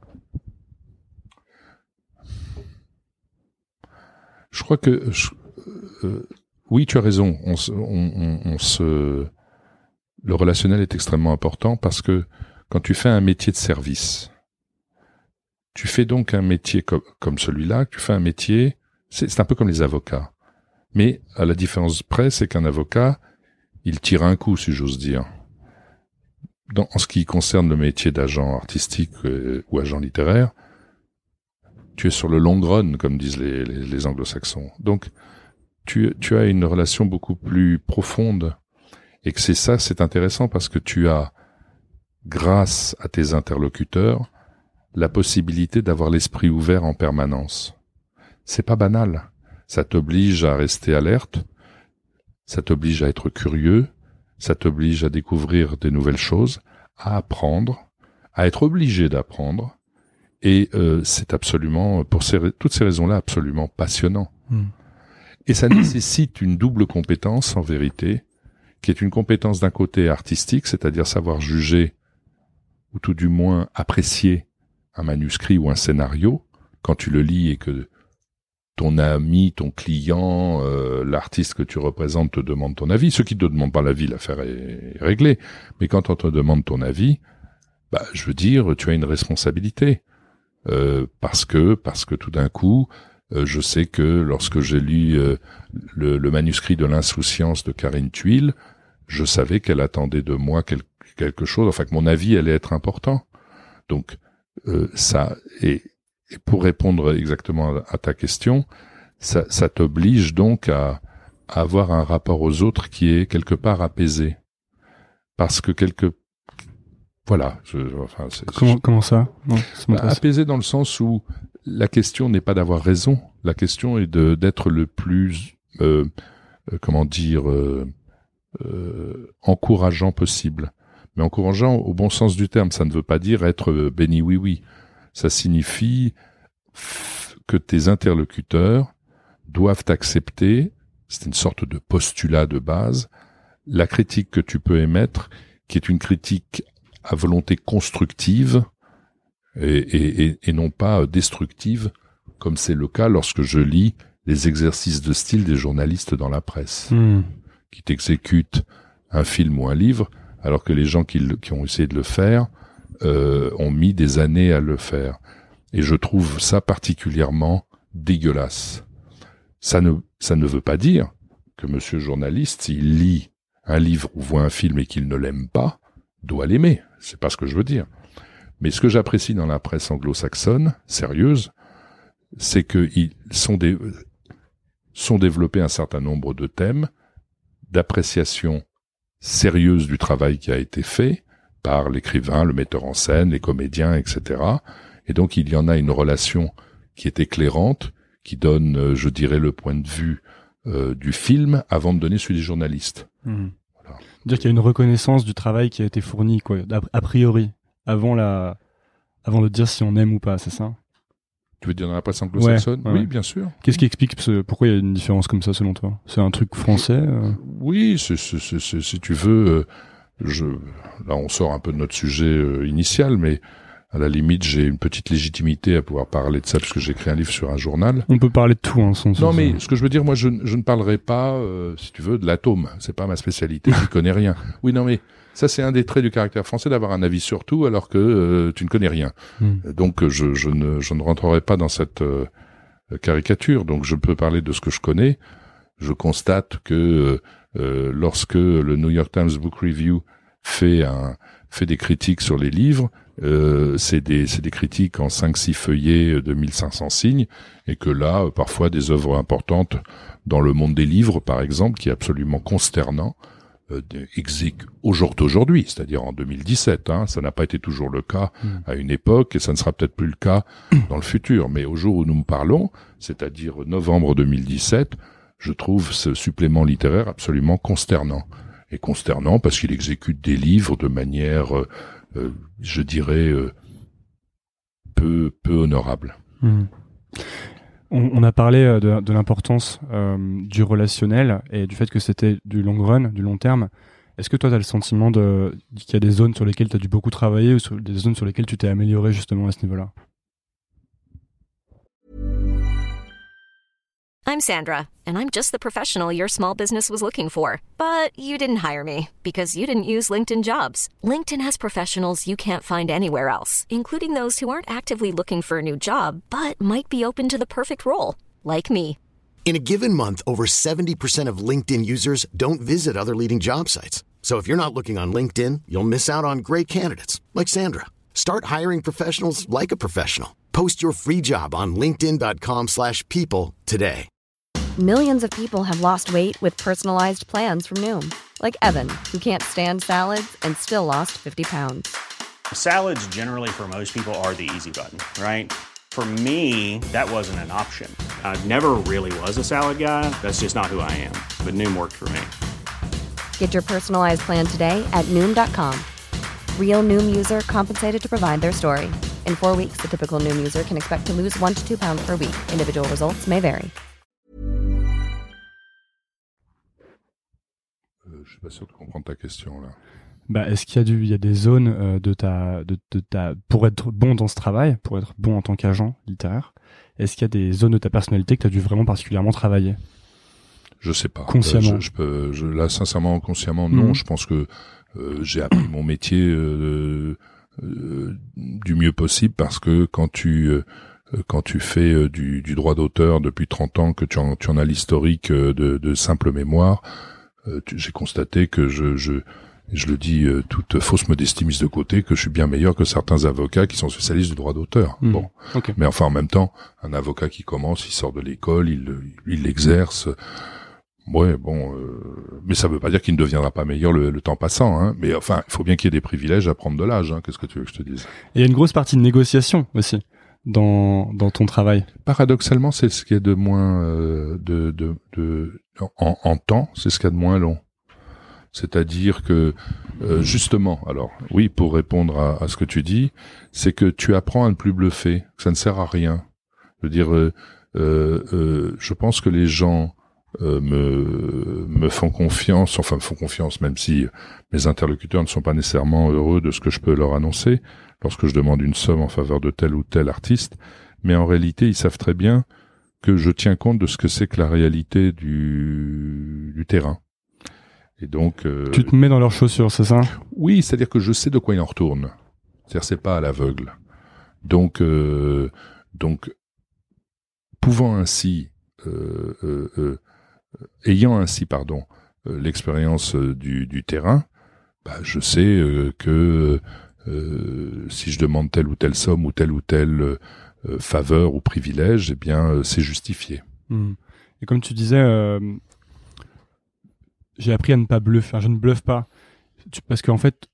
Je crois que je, euh, oui, tu as raison. On, se, on, on, on se, le relationnel est extrêmement important, parce que quand tu fais un métier de service, tu fais donc un métier comme, comme celui-là. Tu fais un métier, c'est, c'est un peu comme les avocats, mais à la différence près, c'est qu'un avocat, il tire un coup, si j'ose dire. Dans, en ce qui concerne le métier d'agent artistique euh, ou agent littéraire, tu es sur le long run, comme disent les, les, les anglo-saxons. Donc, tu, tu as une relation beaucoup plus profonde. Et que c'est ça, c'est intéressant, parce que tu as, grâce à tes interlocuteurs, la possibilité d'avoir l'esprit ouvert en permanence. C'est pas banal. Ça t'oblige à rester alerte. Ça t'oblige à être curieux, ça t'oblige à découvrir des nouvelles choses, à apprendre, à être obligé d'apprendre, et euh, c'est absolument, pour ces, toutes ces raisons-là, absolument passionnant. Mmh. Et ça nécessite une double compétence, en vérité, qui est une compétence d'un côté artistique, c'est-à-dire savoir juger, ou tout du moins apprécier un manuscrit ou un scénario, quand tu le lis et que ton ami, ton client, euh, l'artiste que tu représentes te demande ton avis. Ceux qui te demandent pas l'avis, l'affaire est réglée. Mais quand on te demande ton avis, bah, je veux dire, tu as une responsabilité. Euh, parce que, parce que tout d'un coup, euh, je sais que lorsque j'ai lu euh, le, le manuscrit de l'Insouciance de Karine Thuil, je savais qu'elle attendait de moi quel, quelque chose, enfin que mon avis allait être important. Donc, euh, ça, et, Et pour répondre exactement à ta question, ça, ça t'oblige donc à, à avoir un rapport aux autres qui est quelque part apaisé. parce que quelque voilà, je, enfin, c'est, comment, comment ça? Non, ça bah, apaisé dans le sens où la question n'est pas d'avoir raison, la question est de d'être le plus, euh, euh, comment dire, euh, euh, encourageant possible. Mais encourageant au bon sens du terme, ça ne veut pas dire être euh, béni oui oui. Ça signifie f- que tes interlocuteurs doivent accepter, c'est une sorte de postulat de base, la critique que tu peux émettre, qui est une critique à volonté constructive et, et, et, et non pas destructive, comme c'est le cas lorsque je lis les exercices de style des journalistes dans la presse, mmh. qui t'exécutent un film ou un livre, alors que les gens qui, le, qui ont essayé de le faire euh, ont mis des années à le faire. Et je trouve ça particulièrement dégueulasse. Ça ne, ça ne veut pas dire que monsieur journaliste, s'il lit un livre ou voit un film et qu'il ne l'aime pas, doit l'aimer. C'est pas ce que je veux dire. Mais ce que j'apprécie dans la presse anglo-saxonne, sérieuse, c'est qu'ils sont, dé- sont développés un certain nombre de thèmes d'appréciation sérieuse du travail qui a été fait par l'écrivain, le metteur en scène, les comédiens, et cetera. Et donc il y en a une relation qui est éclairante, qui donne, je dirais, le point de vue euh, du film avant de donner celui des journalistes. Mmh. Voilà. Dire qu'il y a une reconnaissance du travail qui a été fourni, quoi, a priori, avant la, avant de dire si on aime ou pas, c'est ça? Tu veux dire dans la presse anglo-saxonne? Ouais, ouais, oui, ouais. bien sûr. Qu'est-ce qui explique ce, pourquoi il y a une différence comme ça selon toi? C'est un truc français euh... Oui, c'est, c'est, c'est, c'est, si tu veux, euh, je, là on sort un peu de notre sujet euh, initial, mais à la limite j'ai une petite légitimité à pouvoir parler de ça puisque j'ai écrit un livre sur un journal. On peut parler de tout, hein, sans. Non, mais ce que je veux dire, moi, je, je ne parlerai pas, euh, si tu veux, de l'atome. C'est pas ma spécialité. Je connais rien. Oui, non, mais ça, c'est un des traits du caractère français d'avoir un avis sur tout alors que euh, tu ne connais rien. Mm. Donc, je, je ne, je ne rentrerai pas dans cette euh, caricature. Donc, je peux parler de ce que je connais. Je constate que euh, lorsque le New York Times Book Review fait un, fait des critiques sur les livres, euh, c'est des, c'est des critiques en cinq six feuillets de mille cinq cents signes, et que là, parfois, des œuvres importantes dans le monde des livres, par exemple, qui est absolument consternant, euh, exécutent aujourd'hui, c'est-à-dire en deux mille dix-sept, hein, ça n'a pas été toujours le cas mmh. à une époque, et ça ne sera peut-être plus le cas dans le futur, mais au jour où nous me parlons, c'est-à-dire novembre deux mille dix-sept, je trouve ce supplément littéraire absolument consternant. Et consternant parce qu'il exécute des livres de manière, euh, euh, je dirais, euh, peu peu honorable. Mmh. On, on a parlé de, de l'importance euh, du relationnel et du fait que c'était du long run, du long terme. Est-ce que toi, tu as le sentiment de, qu'il y a des zones sur lesquelles tu as dû beaucoup travailler ou sur, des zones sur lesquelles tu t'es amélioré justement à ce niveau-là? I'm Sandra, and I'm just the professional your small business was looking for. But you didn't hire me because you didn't use LinkedIn Jobs. LinkedIn has professionals you can't find anywhere else, including those who aren't actively looking for a new job, but might be open to the perfect role, like me. In a given month, over seventy percent of LinkedIn users don't visit other leading job sites. So if you're not looking on LinkedIn, you'll miss out on great candidates, like Sandra. Start hiring professionals like a professional. Post your free job on linkedin.com slash people today. Millions of people have lost weight with personalized plans from Noom. Like Evan, who can't stand salads and still lost fifty pounds. Salads generally for most people are the easy button, right? For me, that wasn't an option. I never really was a salad guy. That's just not who I am. But Noom worked for me. Get your personalized plan today at Noom dot com. Real Noom user compensated to provide their story. In four weeks, the typical Noom user can expect to lose one to two pounds per week. Individual results may vary. Je suis pas sûr de comprendre ta question là. Bah, est-ce qu'il y a du, il y a des zones euh, de ta, de, de ta, pour être bon dans ce travail, pour être bon en tant qu'agent littéraire, est-ce qu'il y a des zones de ta personnalité que tu as dû vraiment particulièrement travailler? Je sais pas. Consciemment. Euh, je, je peux, je, là, sincèrement, consciemment, non. Mmh. Je pense que euh, j'ai appris mon métier euh, euh, du mieux possible parce que quand tu euh, quand tu fais euh, du, du droit d'auteur depuis trente ans, que tu en, tu en as l'historique euh, de, de simple mémoire. Euh, tu, j'ai constaté que je, je, je le dis euh, toute fausse modestie mise de côté, que je suis bien meilleur que certains avocats qui sont spécialistes du droit d'auteur. Mmh. Bon, okay. Mais enfin en même temps, un avocat qui commence, il sort de l'école, il, il l'exerce. Ouais, bon, euh, mais ça veut pas dire qu'il ne deviendra pas meilleur le, le temps passant, hein. Mais enfin, il faut bien qu'il y ait des privilèges à prendre de l'âge, hein. Qu'est-ce que tu veux que je te dise? Et il y a une grosse partie de négociation aussi dans dans ton travail. Paradoxalement, c'est ce qui est de moins euh, de de de en, en temps, c'est ce qu'il y a de moins long. C'est-à-dire que euh, justement, alors oui, pour répondre à, à ce que tu dis, c'est que tu apprends à ne plus bluffer, que ça ne sert à rien. Je veux dire, euh, euh, euh, je pense que les gens Euh, me me font confiance, enfin me font confiance, même si mes interlocuteurs ne sont pas nécessairement heureux de ce que je peux leur annoncer lorsque je demande une somme en faveur de tel ou tel artiste, mais en réalité ils savent très bien que je tiens compte de ce que c'est que la réalité du du terrain. Et donc euh, tu te mets dans leurs chaussures, c'est ça? Oui, c'est-à-dire que je sais de quoi il en retourne. C'est-à-dire c'est pas à l'aveugle. Donc euh, donc pouvant ainsi euh, euh, euh, ayant ainsi, pardon, euh, l'expérience euh, du, du terrain, bah, je sais euh, que euh, si je demande telle ou telle somme ou telle ou telle euh, faveur ou privilège, eh bien, euh, c'est justifié. Mmh. Et comme tu disais, euh, j'ai appris à ne pas bluffer. Enfin, je ne bluffe pas, tu, parce qu'en fait,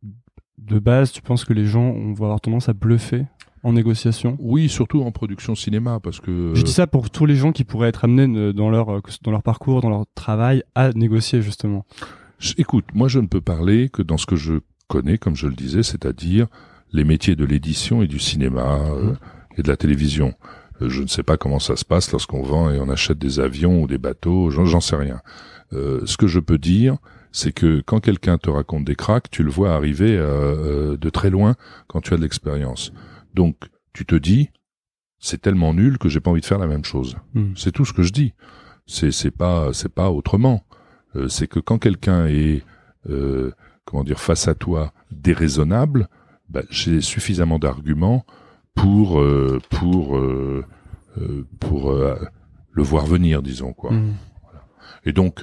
de base, tu penses que les gens vont avoir tendance à bluffer en négociation? Oui, surtout en production cinéma, parce que... Je dis ça pour tous les gens qui pourraient être amenés dans leur, dans leur parcours, dans leur travail, à négocier, justement. Écoute, moi je ne peux parler que dans ce que je connais, comme je le disais, c'est-à-dire les métiers de l'édition et du cinéma euh, et de la télévision. Euh, je ne sais pas comment ça se passe lorsqu'on vend et on achète des avions ou des bateaux, j'en, j'en sais rien. Euh, ce que je peux dire, c'est que quand quelqu'un te raconte des cracks, tu le vois arriver euh, de très loin quand tu as de l'expérience. Donc, tu te dis, c'est tellement nul que j'ai pas envie de faire la même chose. Mmh. C'est tout ce que je dis. C'est, c'est pas, c'est pas autrement. Euh, c'est que quand quelqu'un est, euh, comment dire, face à toi, déraisonnable, bah, j'ai suffisamment d'arguments pour, euh, pour, euh, euh, pour euh, le voir venir, disons quoi. Mmh. Voilà. Et donc,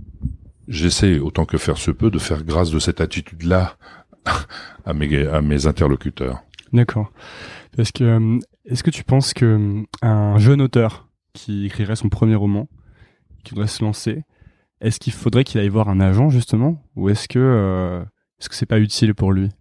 j'essaie autant que faire se peut de faire grâce de cette attitude-là à mes, à mes interlocuteurs. D'accord. Parce que euh, est-ce que tu penses que euh, un jeune auteur qui écrirait son premier roman, qui voudrait se lancer, est-ce qu'il faudrait qu'il aille voir un agent justement, ou est-ce que euh, est-ce que c'est pas utile pour lui?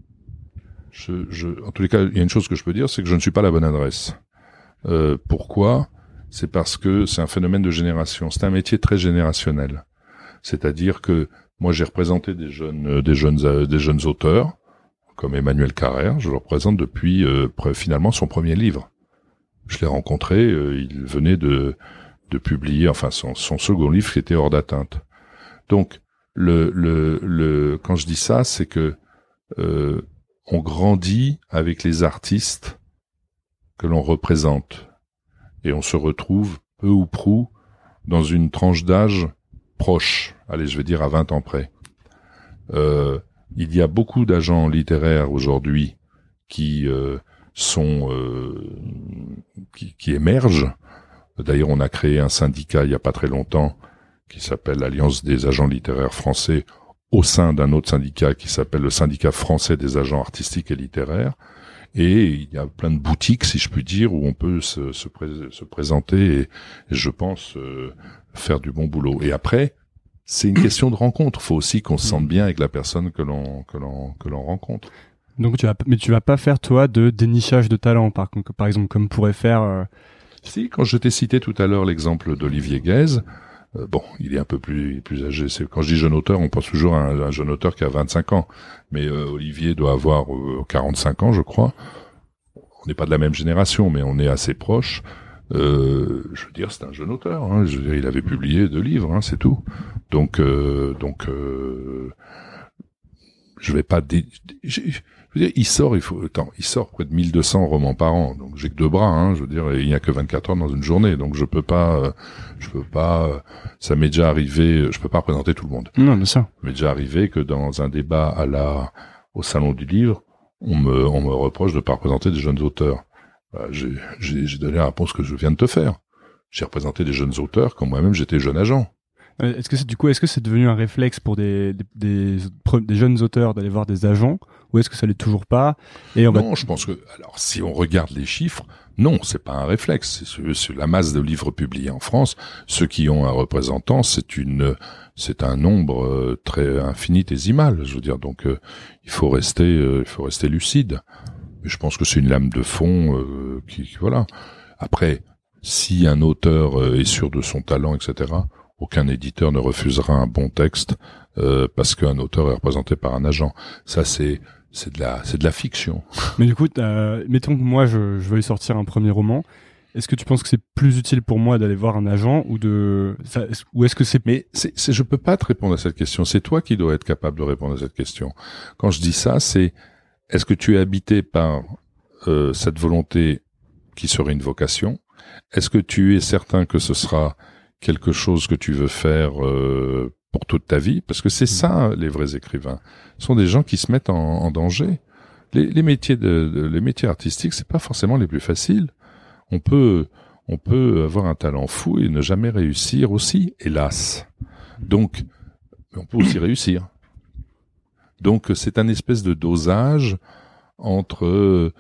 Je, je, en tous les cas, il y a une chose que je peux dire, c'est que je ne suis pas la bonne adresse. Euh, pourquoi? C'est parce que c'est un phénomène de génération. C'est un métier très générationnel. C'est-à-dire que moi, j'ai représenté des jeunes, euh, des jeunes, euh, des jeunes auteurs. Comme Emmanuel Carrère, je le représente depuis euh, finalement son premier livre. Je l'ai rencontré, euh, il venait de de publier, enfin son, son second livre qui était Hors d'atteinte. Donc le le le quand je dis ça, c'est que euh, on grandit avec les artistes que l'on représente et on se retrouve peu ou prou dans une tranche d'âge proche. Allez, je vais dire à vingt ans près. Euh, Il y a beaucoup d'agents littéraires aujourd'hui qui euh, sont euh, qui, qui émergent. D'ailleurs, on a créé un syndicat il y a pas très longtemps qui s'appelle l'Alliance des agents littéraires français au sein d'un autre syndicat qui s'appelle le Syndicat français des agents artistiques et littéraires. Et il y a plein de boutiques, si je puis dire, où on peut se, se, pré- se présenter et, et je pense euh, faire du bon boulot. Et après, c'est une question de rencontre. Faut aussi qu'on se sente bien avec la personne que l'on que l'on que l'on rencontre. Donc tu vas, mais tu vas pas faire toi de dénichage de talent, par par exemple, comme pourrait faire. Euh... Si, quand je t'ai cité tout à l'heure l'exemple d'Olivier Guèze, euh, bon, il est un peu plus plus âgé. C'est quand je dis jeune auteur, on pense toujours à un, un jeune auteur qui a vingt-cinq ans, mais euh, Olivier doit avoir euh, quarante-cinq ans, je crois. On n'est pas de la même génération, mais on est assez proches. Euh, je veux dire, c'est un jeune auteur. Hein. Je veux dire, il avait publié deux livres, hein, c'est tout. Donc, euh, donc, euh, je vais pas. Dé... Je, je veux dire, il sort, il faut. Attends, il sort près de mille deux cents romans par an. Donc, j'ai que deux bras. Hein, je veux dire, il n'y a que vingt-quatre heures dans une journée. Donc, je peux pas. Euh, je peux pas. Euh, ça m'est déjà arrivé. Je peux pas représenter tout le monde. Non, mais ça. Ça m'est déjà arrivé que dans un débat à la au salon du livre, on me on me reproche de pas représenter des jeunes auteurs. Bah, j'ai, j'ai, j'ai donné la réponse que je viens de te faire. J'ai représenté des jeunes auteurs quand moi-même j'étais jeune agent. Est-ce que c'est, du coup, est-ce que c'est devenu un réflexe pour des, des, des, des jeunes auteurs d'aller voir des agents, ou est-ce que ça l'est toujours pas? Et on non, va... je pense que, alors, si on regarde les chiffres, Non, c'est pas un réflexe. C'est, c'est la masse de livres publiés en France. Ceux qui ont un représentant, c'est une, c'est un nombre euh, très infinitésimal. Je veux dire, donc euh, il faut rester, euh, il faut rester lucide. Mais je pense que c'est une lame de fond euh, qui, qui, voilà. Après, si un auteur euh, est sûr de son talent, et cetera, aucun éditeur ne refusera un bon texte euh, parce qu'un auteur est représenté par un agent. Ça, c'est c'est de la c'est de la fiction. Mais du coup, euh, mettons que moi je, je veuille sortir un premier roman. Est-ce que tu penses que c'est plus utile pour moi d'aller voir un agent ou de ça, ou est-ce que c'est mais c'est, c'est je peux pas te répondre à cette question. C'est toi qui dois être capable de répondre à cette question. Quand je dis ça, c'est est-ce que tu es habité par euh, cette volonté qui serait une vocation? Est-ce que tu es certain que ce sera quelque chose que tu veux faire euh, pour toute ta vie? Parce que c'est ça, les vrais écrivains. Ce sont des gens qui se mettent en, en danger. Les, les métiers de, de les métiers artistiques, c'est pas forcément les plus faciles. On peut on peut avoir un talent fou et ne jamais réussir aussi, hélas. Donc, on peut aussi réussir. Donc, c'est un espèce de dosage entre, euh,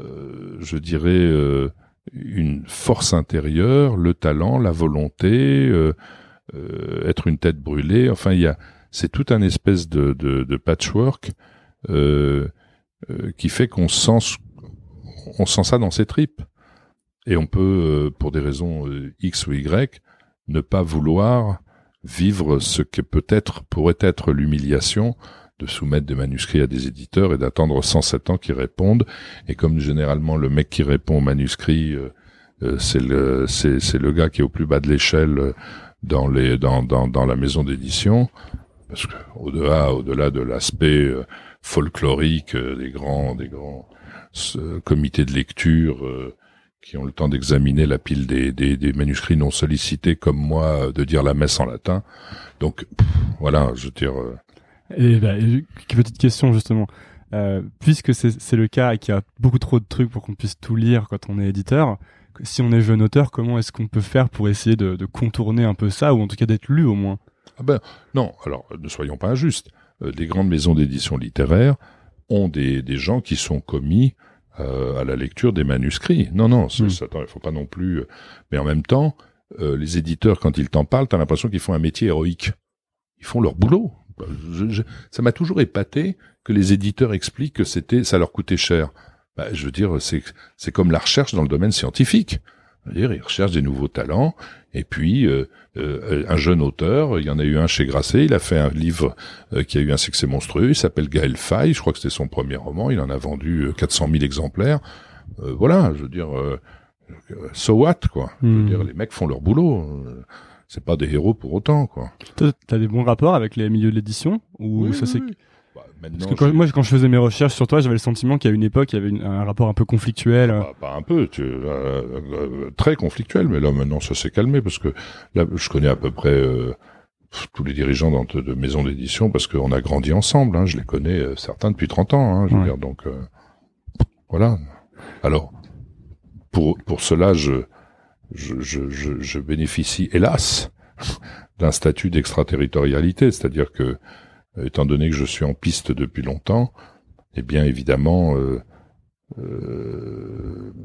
je dirais, euh, une force intérieure, le talent, la volonté, euh, euh, être une tête brûlée. Enfin, il y a, c'est tout un espèce de, de, de patchwork euh, euh, qui fait qu'on sent, on sent ça dans ses tripes. Et on peut, euh, pour des raisons euh, X ou Y, ne pas vouloir vivre ce que peut-être pourrait être l'humiliation de soumettre des manuscrits à des éditeurs et d'attendre cent sept ans qu'ils répondent. Et comme généralement le mec qui répond au manuscrit, euh, euh, c'est le c'est c'est le gars qui est au plus bas de l'échelle euh, dans les dans dans dans la maison d'édition, parce que au-delà au-delà de l'aspect euh, folklorique euh, des grands des grands euh, comités de lecture euh, qui ont le temps d'examiner la pile des des des manuscrits non sollicités comme moi, de dire la messe en latin. Donc pff, voilà, je veux dire. Euh, Et bah, petite question justement, euh, puisque c'est, c'est le cas et qu'il y a beaucoup trop de trucs pour qu'on puisse tout lire quand on est éditeur, si on est jeune auteur, comment est-ce qu'on peut faire pour essayer de, de contourner un peu ça, ou en tout cas d'être lu au moins? Ah ben non, alors ne soyons pas injustes. Euh, les grandes maisons d'édition littéraire ont des, des gens qui sont commis euh, à la lecture des manuscrits. Non, non, c'est, mmh. c'est, attends, il faut pas non plus... Mais en même temps, euh, les éditeurs, quand ils t'en parlent, t'as l'impression qu'ils font un métier héroïque. Ils font leur boulot. Je, je, ça m'a toujours épaté que les éditeurs expliquent que c'était, ça leur coûtait cher. Bah, je veux dire, c'est, c'est comme la recherche dans le domaine scientifique. Je veux dire, ils recherchent des nouveaux talents. Et puis, euh, euh, un jeune auteur, il y en a eu un chez Grasset, il a fait un livre euh, qui a eu un succès monstrueux. Il s'appelle Gaël Faye. Je crois que c'était son premier roman. Il en a vendu euh, quatre cent mille exemplaires. Euh, voilà, je veux dire, euh, so what, quoi. Mmh. Je veux dire, les mecs font leur boulot. Euh, c'est pas des héros pour autant, quoi. T'as des bons rapports avec les milieux de l'édition ou oui, ça c'est oui. Bah, Parce que quand, je... moi quand je faisais mes recherches sur toi, j'avais le sentiment qu'à une époque il y avait une, un rapport un peu conflictuel. Bah, pas un peu, tu, euh, euh, très conflictuel, mais là maintenant ça s'est calmé parce que là je connais à peu près euh, tous les dirigeants de, de maisons d'édition parce qu'on a grandi ensemble. Hein, je les connais euh, certains depuis trente ans. Hein, je ouais. veux dire, donc euh, voilà. Alors pour pour cela je Je, je, je, je bénéficie, hélas, d'un statut d'extraterritorialité, c'est-à-dire que, étant donné que je suis en piste depuis longtemps, eh bien évidemment, euh, euh,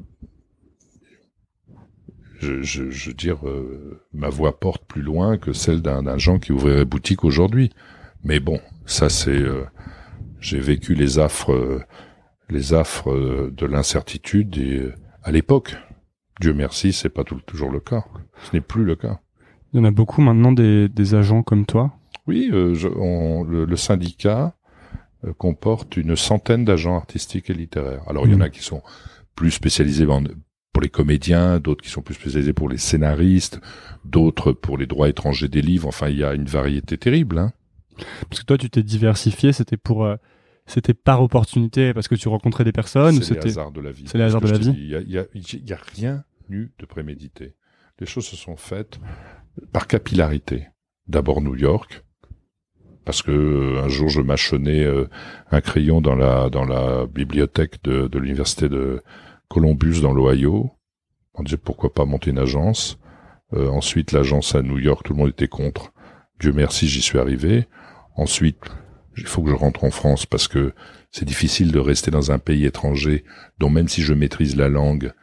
je, je, je veux dire, euh, ma voix porte plus loin que celle d'un agent qui ouvrirait boutique aujourd'hui. Mais bon, ça c'est, euh, j'ai vécu les affres, euh, les affres euh, de l'incertitude et euh, à l'époque. Dieu merci, c'est pas tout, toujours le cas. Ce n'est plus le cas. Il y en a beaucoup maintenant des, des agents comme toi. Oui, euh, je, on, le, le syndicat euh, comporte une centaine d'agents artistiques et littéraires. Alors, mmh. il y en a qui sont plus spécialisés en, pour les comédiens, d'autres qui sont plus spécialisés pour les scénaristes, d'autres pour les droits étrangers des livres. Enfin, il y a une variété terrible. Hein. Parce que toi, tu t'es diversifié, c'était pour... Euh... C'était par opportunité parce que tu rencontrais des personnes c'est ou c'était les hasards de la vie. C'est les hasards de la vie. Il y a, y, a, y a rien eu de prémédité. Les choses se sont faites par capillarité. D'abord New York, parce que euh, un jour je mâchonnais euh, un crayon dans la dans la bibliothèque de, de l'université de Columbus dans l'Ohio. On disait pourquoi pas monter une agence. Euh, ensuite l'agence à New York, tout le monde était contre. Dieu merci, j'y suis arrivé. Ensuite il faut que je rentre en France parce que c'est difficile de rester dans un pays étranger dont même si je maîtrise la langue,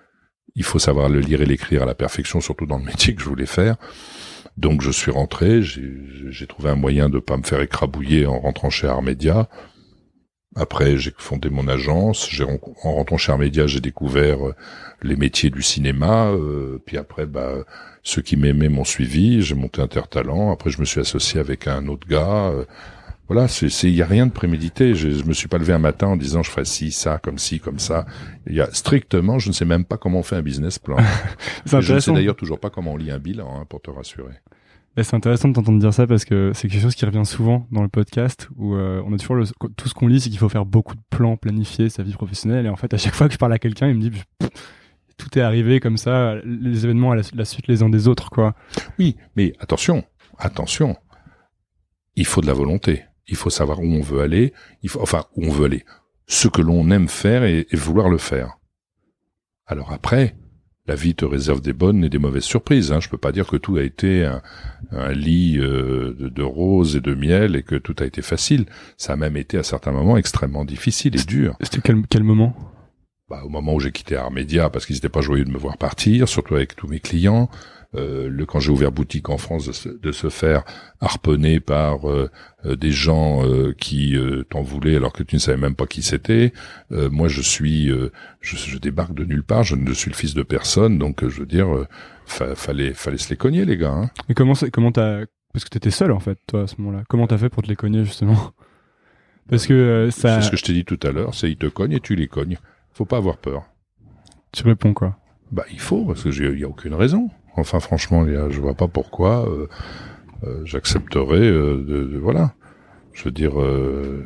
il faut savoir le lire et l'écrire à la perfection, surtout dans le métier que je voulais faire. Donc je suis rentré, j'ai, j'ai trouvé un moyen de pas me faire écrabouiller en rentrant chez Armédia. Après, j'ai fondé mon agence. J'ai, en rentrant chez Armédia, j'ai découvert euh, les métiers du cinéma. Euh, puis après, bah, ceux qui m'aimaient m'ont suivi. J'ai monté Intertalent. Après, je me suis associé avec un autre gars. Euh, voilà, c'est, c'est, il y a rien de prémédité. Je, je me suis pas levé un matin en disant je ferai ci, ça, comme ci, comme ça. Il y a strictement, je ne sais même pas comment on fait un business plan. Je ne sais d'ailleurs toujours pas comment on lit un bilan, hein, pour te rassurer. Et c'est intéressant de t'entendre dire ça parce que c'est quelque chose qui revient souvent dans le podcast où euh, on a toujours le, tout ce qu'on lit, c'est qu'il faut faire beaucoup de plans, planifier sa vie professionnelle. Et en fait, à chaque fois que je parle à quelqu'un, il me dit tout est arrivé comme ça, les événements à la, la suite les uns des autres, quoi. Oui, mais attention, attention, il faut de la volonté. Il faut savoir où on veut aller. Il faut, enfin, où on veut aller. Ce que l'on aime faire et, et vouloir le faire. Alors après, la vie te réserve des bonnes et des mauvaises surprises. Hein. Je peux pas dire que tout a été un, un lit euh, de, de roses et de miel et que tout a été facile. Ça a même été à certains moments extrêmement difficile et dur. C'était quel, quel moment ? Bah, au moment où j'ai quitté Armédia, parce qu'ils n'étaient pas joyeux de me voir partir, surtout avec tous mes clients. Euh, le quand j'ai ouvert boutique en France, de se, de se faire harponner par euh, euh, des gens euh, qui euh, t'en voulaient alors que tu ne savais même pas qui c'était. Euh, moi, je suis, euh, je, je débarque de nulle part. Je ne suis le fils de personne, donc euh, je veux dire, euh, fa- fallait, fallait se les cogner, les gars. Hein. Et comment, comment t'as, parce que t'étais seul en fait, toi, à ce moment-là. Comment t'as fait pour te les cogner justement ? Parce que euh, ça. C'est ce que je t'ai dit tout à l'heure. C'est ils te cognent et tu les cognes. Faut pas avoir peur. Tu réponds quoi ? Bah, il faut parce que il y a aucune raison. Enfin, franchement, je vois pas pourquoi euh, euh, j'accepterais euh, de, de voilà. Je veux dire. Euh...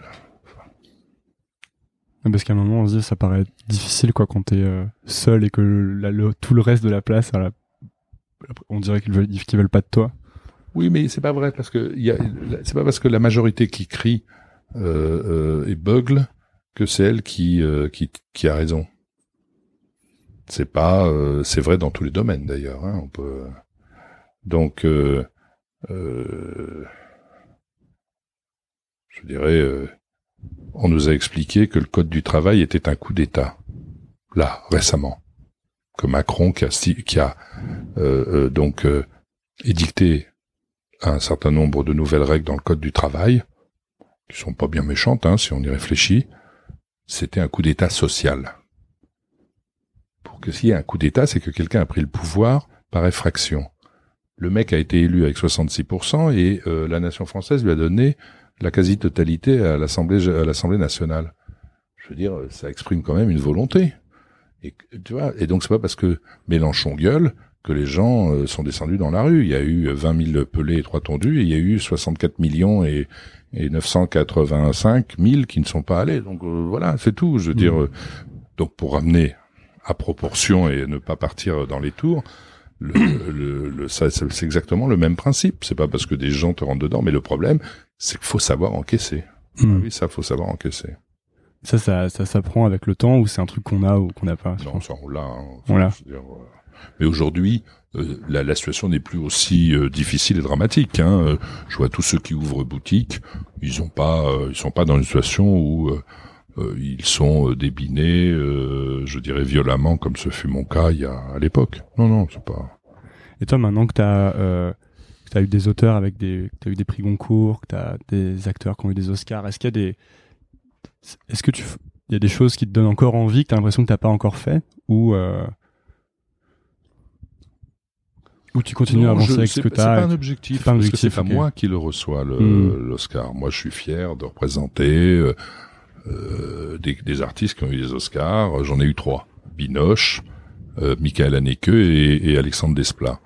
Parce qu'à un moment, on se dit, ça paraît difficile quoi quand t'es euh, seul et que la, le, tout le reste de la place, la... on dirait qu'ils veulent, qu'ils veulent pas de toi. Oui, mais c'est pas vrai parce que il y a, c'est pas parce que la majorité qui crie euh, euh, et bugle que c'est elle qui euh, qui qui a raison. C'est pas, euh, c'est vrai dans tous les domaines d'ailleurs. Hein, on peut. Donc, euh, euh, je dirais, euh, on nous a expliqué que le code du travail était un coup d'État. Là, récemment, que Macron qui a, qui a euh, euh, donc euh, édicté un certain nombre de nouvelles règles dans le code du travail, qui sont pas bien méchantes, hein, si on y réfléchit. C'était un coup d'État social. Pour que s'il y ait un coup d'État, c'est que quelqu'un a pris le pouvoir par effraction. Le mec a été élu avec soixante-six pour cent et euh, la nation française lui a donné la quasi-totalité à l'Assemblée, à l'Assemblée nationale. Je veux dire, ça exprime quand même une volonté. Et tu vois, et donc c'est pas parce que Mélenchon gueule que les gens euh, sont descendus dans la rue. Il y a eu vingt mille pelés et trois tondus et il y a eu soixante-quatre millions et, et neuf cent quatre-vingt-cinq mille qui ne sont pas allés. Donc euh, voilà, c'est tout. Je veux mmh. dire, euh, donc pour ramener à proportion et ne pas partir dans les tours, le, le, le, ça, c'est exactement le même principe. C'est pas parce que des gens te rentrent dedans, mais le problème, c'est qu'il faut savoir encaisser. Mmh. Ah oui, ça, faut savoir encaisser. Ça, ça, ça s'apprend avec le temps ou c'est un truc qu'on a ou qu'on n'a pas? Non, ça, on l'a. Hein. On l'a. Dire, euh... Mais aujourd'hui, euh, la, la situation n'est plus aussi euh, difficile et dramatique. Hein. Euh, je vois tous ceux qui ouvrent boutique, ils ont pas, euh, ils sont pas dans une situation où euh, Euh, ils sont euh, débinés, euh, je dirais violemment, comme ce fut mon cas il y a à l'époque. Non, non, c'est pas. Et toi, maintenant que t'as, euh, que t'as eu des auteurs avec des, que t'as eu des prix Goncourt, que t'as des acteurs qui ont eu des Oscars, est-ce qu'il y a des, est-ce que tu, il y a des choses qui te donnent encore envie, que t'as l'impression que t'as pas encore fait, ou euh, ou tu continues non, à avancer je, avec ce que t'as? C'est pas un objectif, c'est pas un objectif, parce que c'est okay. pas moi qui le reçois le, mmh. l'Oscar. Moi, je suis fier de représenter. Euh, Euh, des, des artistes qui ont eu des Oscars. J'en ai eu trois. Binoche, euh, Michael Haneke et, et Alexandre Desplat.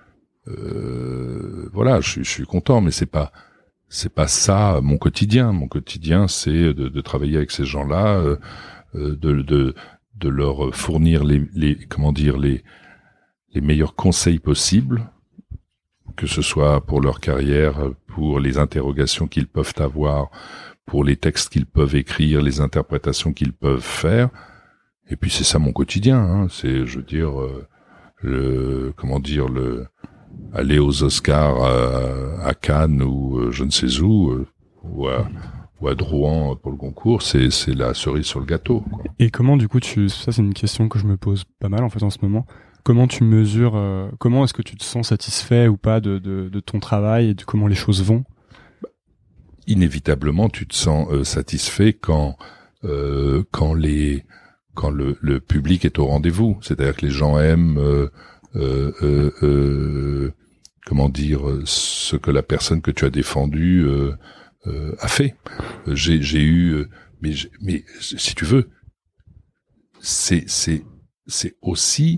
Euh, voilà, je, je suis content, mais c'est pas, c'est pas ça mon quotidien. Mon quotidien, c'est de, de travailler avec ces gens-là, euh, de, de, de leur fournir les, les, comment dire, les, les meilleurs conseils possibles, que ce soit pour leur carrière, pour les interrogations qu'ils peuvent avoir, pour les textes qu'ils peuvent écrire, les interprétations qu'ils peuvent faire. Et puis c'est ça mon quotidien, hein. C'est, je veux dire, euh, le, comment dire, le, aller aux Oscars à, à Cannes ou euh, je ne sais où, euh, ou, à, ou à Drouan pour le concours, c'est c'est la cerise sur le gâteau, quoi. Et comment du coup tu ça c'est une question que je me pose pas mal en fait en ce moment. Comment tu mesures euh, comment est-ce que tu te sens satisfait ou pas de de, de ton travail et de comment les choses vont? Inévitablement, tu te sens euh, satisfait quand euh, quand les quand le le public est au rendez-vous. C'est-à-dire que les gens aiment euh, euh, euh, euh, comment dire ce que la personne que tu as défendue euh, euh, a fait. Euh, j'ai j'ai eu euh, mais j'ai, mais si tu veux, c'est c'est c'est aussi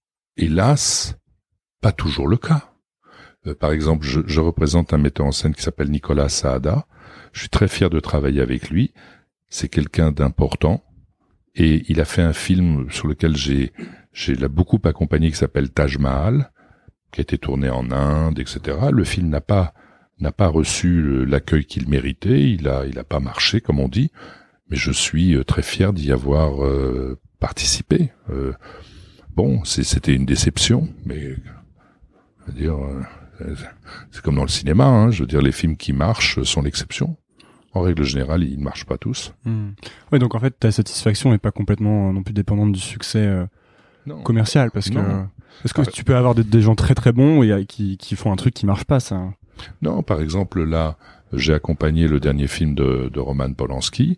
hélas pas toujours le cas. Euh, par exemple, je, je représente un metteur en scène qui s'appelle Nicolas Saada. Je suis très fier de travailler avec lui. C'est quelqu'un d'important et il a fait un film sur lequel j'ai j'ai l'a beaucoup accompagné qui s'appelle Taj Mahal, qui a été tourné en Inde, et cetera. Le film n'a pas n'a pas reçu l'accueil qu'il méritait. Il a il a pas marché comme on dit. Mais je suis très fier d'y avoir euh, participé. Euh, bon, c'est, c'était une déception, mais je veux dire. Euh, C'est comme dans le cinéma, hein. Je veux dire, les films qui marchent sont l'exception. En règle générale, ils ne marchent pas tous. Mmh. Oui, donc en fait, ta satisfaction n'est pas complètement euh, non plus dépendante du succès euh, commercial, parce que non. parce que Ah, tu peux avoir des, des gens très très bons et qui qui font un truc qui marche pas, ça. Non, par exemple, là, j'ai accompagné le dernier film de, de Roman Polanski.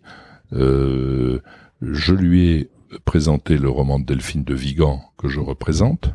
Euh, je lui ai présenté le roman de Delphine de Vigan que je représente.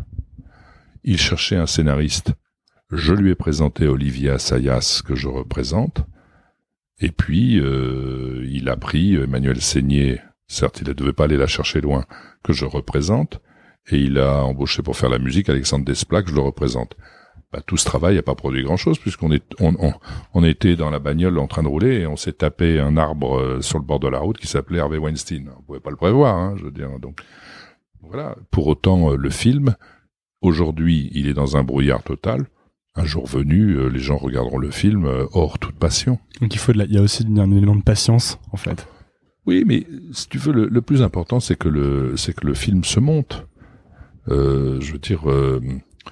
Il cherchait un scénariste. Je lui ai présenté Olivier Assayas que je représente. Et puis, euh, il a pris Emmanuel Seigné, certes il ne devait pas aller la chercher loin, que je représente. Et il a embauché pour faire la musique Alexandre Desplat que je le représente. Bah, tout ce travail n'a pas produit grand-chose puisqu'on est, on, on, on était dans la bagnole en train de rouler et on s'est tapé un arbre sur le bord de la route qui s'appelait Harvey Weinstein. On pouvait pas le prévoir, hein, je veux dire. Donc, voilà. Pour autant, le film, aujourd'hui, il est dans un brouillard total. Un jour venu, euh, les gens regarderont le film euh, hors toute passion. Donc il faut de la, il y a aussi un élément de patience en fait. Oui, mais si tu veux, le, le plus important, c'est que le, c'est que le film se monte. Euh, je veux dire, euh,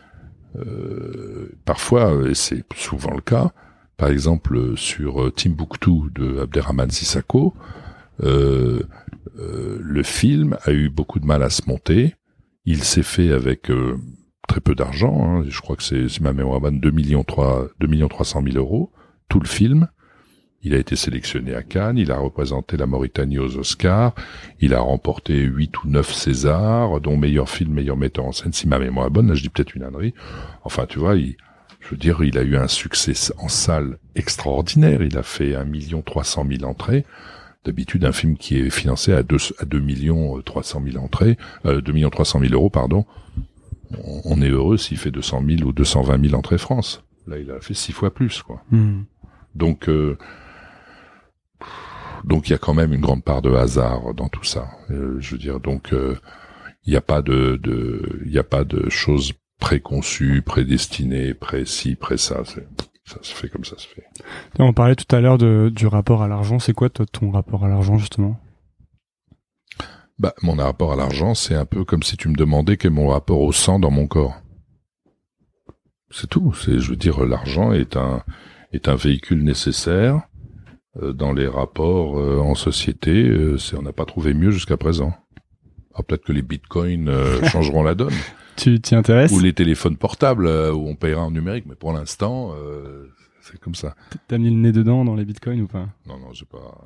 euh, parfois, et c'est souvent le cas, par exemple sur euh, Timbuktu de Abderrahmane Sissako, euh, euh, le film a eu beaucoup de mal à se monter. Il s'est fait avec euh, très peu d'argent, hein. Je crois que c'est, c'est ma mémoire bonne, deux millions trois cent mille euros, tout le film. Il a été sélectionné à Cannes, il a représenté la Mauritanie aux Oscars, il a remporté huit ou neuf Césars, dont meilleur film, meilleur metteur en scène, si ma mémoire est bonne, là je dis peut-être une ânerie. Enfin, tu vois, il, je veux dire, il a eu un succès en salle extraordinaire, il a fait un million trois cent mille entrées. D'habitude, un film qui est financé à deux, à deux millions trois cent mille entrées, euh, deux millions trois cent mille euros, pardon, on est heureux s'il fait deux cent mille ou deux cent vingt mille entrées France. Là, il a fait six fois plus, quoi. Mmh. Donc, euh, donc il y a quand même une grande part de hasard dans tout ça. Euh, je veux dire, donc il euh, n'y a pas de, de, il y a pas de choses préconçues, prédestinées, pré-ci, pré-ça. C'est, ça se fait comme ça se fait. On parlait tout à l'heure de, du rapport à l'argent. C'est quoi toi, ton rapport à l'argent justement? Bah, mon rapport à l'argent, c'est un peu comme si tu me demandais quel est mon rapport au sang dans mon corps. C'est tout. C'est, je veux dire, l'argent est un est un véhicule nécessaire euh, dans les rapports euh, en société. Euh, c'est, on n'a pas trouvé mieux jusqu'à présent. Alors peut-être que les bitcoins euh, changeront la donne. Tu t'y intéresses? Ou les téléphones portables euh, où on paiera en numérique, mais pour l'instant, euh, c'est comme ça. T'as mis le nez dedans dans les bitcoins ou pas? Non, non, j'ai pas.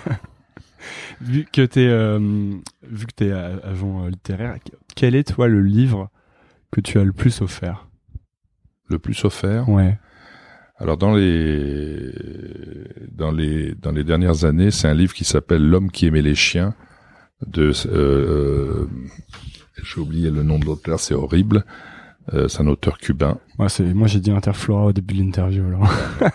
Vu que t'es euh, vu que t'es agent littéraire, quel est toi le livre que tu as le plus offert? Le plus offert? Ouais. Alors dans les dans les dans les dernières années, c'est un livre qui s'appelle L'homme qui aimait les chiens de euh, j'ai oublié le nom de l'auteur, c'est horrible. Euh, c'est un auteur cubain. Ouais, c'est moi j'ai dit Interflora au début de l'interview alors.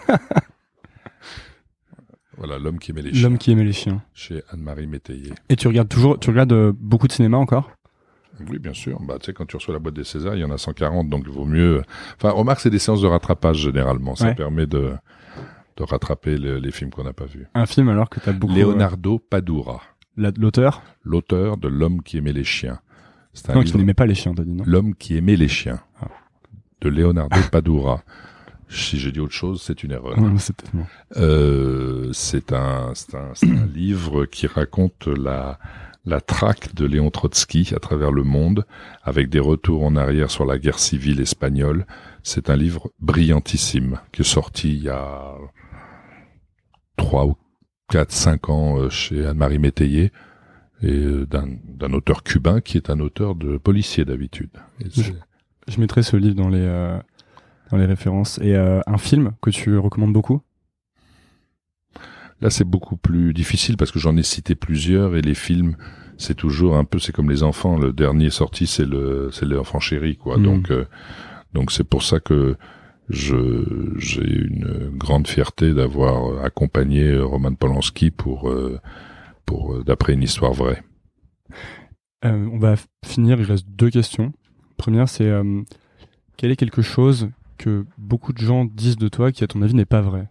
Voilà, L'homme qui aimait les chiens. L'homme qui aimait les chiens. Chez Anne-Marie Métayer. Et tu regardes toujours, tu regardes euh, beaucoup de cinéma encore? Oui, bien sûr. Bah, tu sais, quand tu reçois la boîte des Césars, il y en a cent quarante, donc il vaut mieux. Enfin, remarque, c'est des séances de rattrapage généralement. Ça ouais. permet de de rattraper le, les films qu'on n'a pas vus. Un film alors que t'as beaucoup. Leonardo euh... Padura. La, l'auteur. L'auteur de L'homme qui aimait les chiens. C'est un non, livre... qui n'aimait pas les chiens, t'as dit non? L'homme qui aimait les chiens. Ah. De Leonardo Padura. Si j'ai dit autre chose, c'est une erreur. Ouais, c'est tellement... euh, c'est un, c'est un, c'est un livre qui raconte la, la traque de Léon Trotsky à travers le monde, avec des retours en arrière sur la guerre civile espagnole. C'est un livre brillantissime, qui est sorti il y a trois ou quatre, cinq ans chez Anne-Marie Métayer, et d'un, d'un auteur cubain qui est un auteur de policier d'habitude. Je, je mettrai ce livre dans les, euh, dans les références. Et euh, un film que tu recommandes beaucoup? Là, c'est beaucoup plus difficile parce que j'en ai cité plusieurs, et les films, c'est toujours un peu, c'est comme les enfants. Le dernier sorti, c'est le, c'est l'enfant chéri, quoi. Mmh. Donc, euh, donc c'est pour ça que je, j'ai une grande fierté d'avoir accompagné Roman Polanski pour, euh, pour, euh, d'après une histoire vraie. Euh, on va finir, il reste deux questions. Première, c'est, euh, quel est quelque chose que beaucoup de gens disent de toi qui, à ton avis, n'est pas vrai?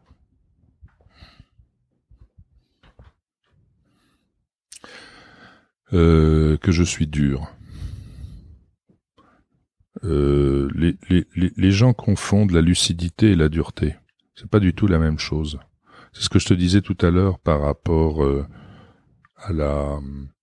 Euh, que je suis dur. Euh, les, les, les, les gens confondent la lucidité et la dureté. C'est pas du tout la même chose. C'est ce que je te disais tout à l'heure par rapport euh, à la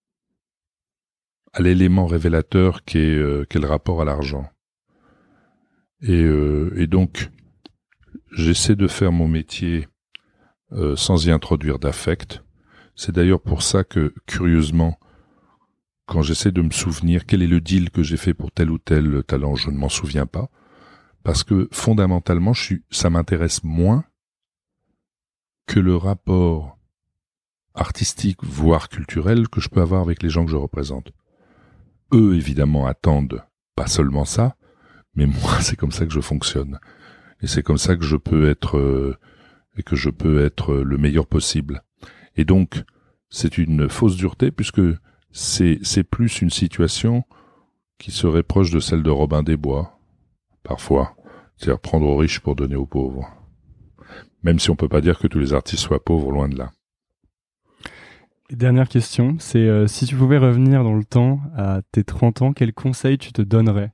à l'élément révélateur qu'est, euh, qu'est le rapport à l'argent. Et, euh, et donc, j'essaie de faire mon métier euh, sans y introduire d'affect. C'est d'ailleurs pour ça que, curieusement, quand j'essaie de me souvenir quel est le deal que j'ai fait pour tel ou tel talent, je ne m'en souviens pas, parce que fondamentalement, je suis, ça m'intéresse moins que le rapport artistique, voire culturel, que je peux avoir avec les gens que je représente. Eux, évidemment, attendent pas seulement ça, mais moi, c'est comme ça que je fonctionne. Et c'est comme ça que je peux être, euh, et que je peux être le meilleur possible. Et donc, c'est une fausse dureté, puisque c'est, c'est plus une situation qui serait proche de celle de Robin des Bois, parfois. C'est-à-dire prendre aux riches pour donner aux pauvres. Même si on peut pas dire que tous les artistes soient pauvres, loin de là. Et dernière question, c'est euh, si tu pouvais revenir dans le temps à tes trente ans, quel conseil tu te donnerais?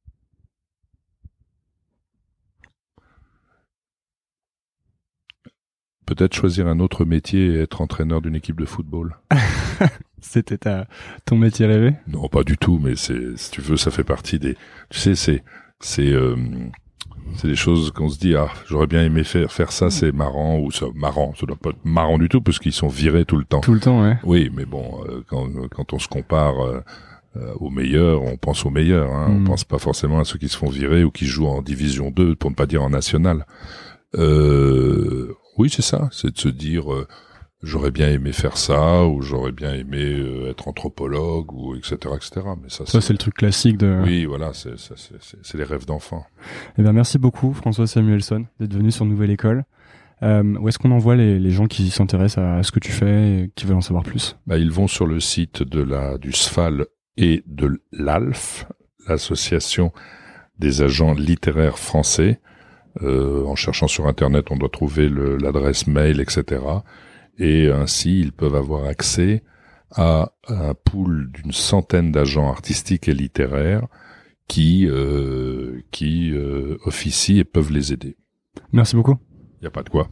Peut-être choisir un autre métier et être entraîneur d'une équipe de football. C'était ta, ton métier rêvé? Non, pas du tout, mais c'est, si tu veux, ça fait partie des, tu sais, c'est, c'est, euh, c'est des choses qu'on se dit, ah, j'aurais bien aimé faire, faire ça, c'est marrant, ou ça, marrant, ça doit pas être marrant du tout, parce qu'ils sont virés tout le temps. Tout le temps, ouais. Oui, mais bon, euh, quand, quand on se compare, euh, euh, aux meilleurs, on pense aux meilleurs, hein. Mm. On pense pas forcément à ceux qui se font virer ou qui jouent en division deux, pour ne pas dire en national. Euh, oui, c'est ça, c'est de se dire, euh, j'aurais bien aimé faire ça, ou j'aurais bien aimé euh, être anthropologue, ou et cetera, et cetera. Mais ça, ça c'est... c'est le truc classique de... Oui, voilà, c'est, c'est, c'est, c'est les rêves d'enfant. Eh bien, merci beaucoup, François Samuelsson, d'être venu sur Nouvelle École. Euh, où est-ce qu'on envoie les, les gens qui s'intéressent à, à ce que tu fais et qui veulent en savoir plus? Bah, ils vont sur le site de la, du S F A L et de l'A L F, l'association des agents littéraires français. Euh, en cherchant sur Internet, on doit trouver le, l'adresse mail, et cetera. Et ainsi, ils peuvent avoir accès à un pool d'une centaine d'agents artistiques et littéraires qui euh, qui euh, officient et peuvent les aider. Merci beaucoup. Il n'y a pas de quoi.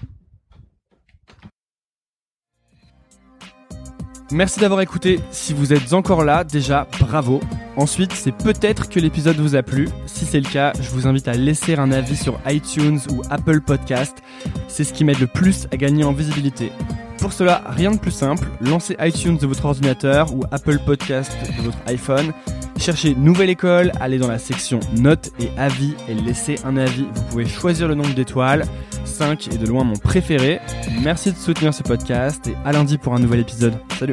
Merci d'avoir écouté. Si vous êtes encore là, déjà, bravo. Ensuite, c'est peut-être que l'épisode vous a plu. Si c'est le cas, je vous invite à laisser un avis sur iTunes ou Apple Podcast. C'est ce qui m'aide le plus à gagner en visibilité. Pour cela, rien de plus simple. Lancez iTunes de votre ordinateur ou Apple Podcast de votre iPhone. Cherchez Nouvelle École, allez dans la section Notes et Avis et laissez un avis. Vous pouvez choisir le nombre d'étoiles. cinq est de loin mon préféré. Merci de soutenir ce podcast et à lundi pour un nouvel épisode. Salut!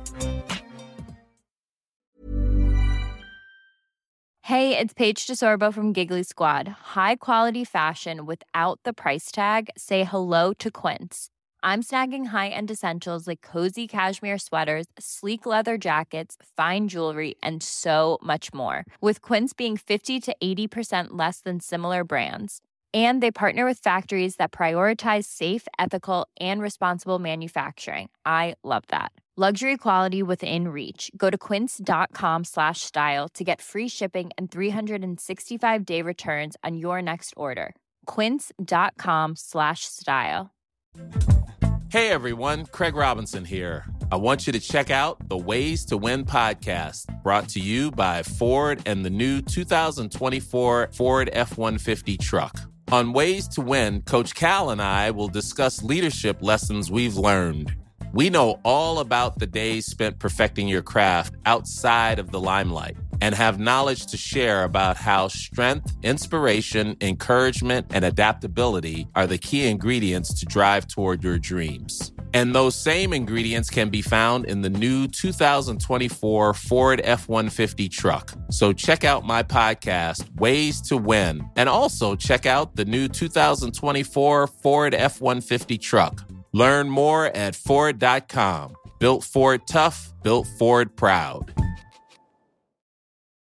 Hey, it's Paige DeSorbo from Giggly Squad. High quality fashion without the price tag. Say hello to Quince. I'm snagging high-end essentials like cozy cashmere sweaters, sleek leather jackets, fine jewelry, and so much more. With Quince being fifty to eighty percent less than similar brands. And they partner with factories that prioritize safe, ethical, and responsible manufacturing. I love that. Luxury quality within reach. Go to quince.com slash style to get free shipping and three sixty-five day returns on your next order. quince.com slash style. Hey everyone, Craig Robinson here. I want you to check out the Ways to Win podcast, brought to you by Ford and the new two thousand twenty-four Ford F one fifty truck. On Ways to Win, Coach Cal and I will discuss leadership lessons we've learned. We know all about the days spent perfecting your craft outside of the limelight and have knowledge to share about how strength, inspiration, encouragement, and adaptability are the key ingredients to drive toward your dreams. And those same ingredients can be found in the new two thousand twenty-four Ford F one fifty truck. So check out my podcast, Ways to Win, and also check out the new two thousand twenty-four Ford F one fifty truck. Learn more at Ford dot com. Built Ford tough, built Ford proud.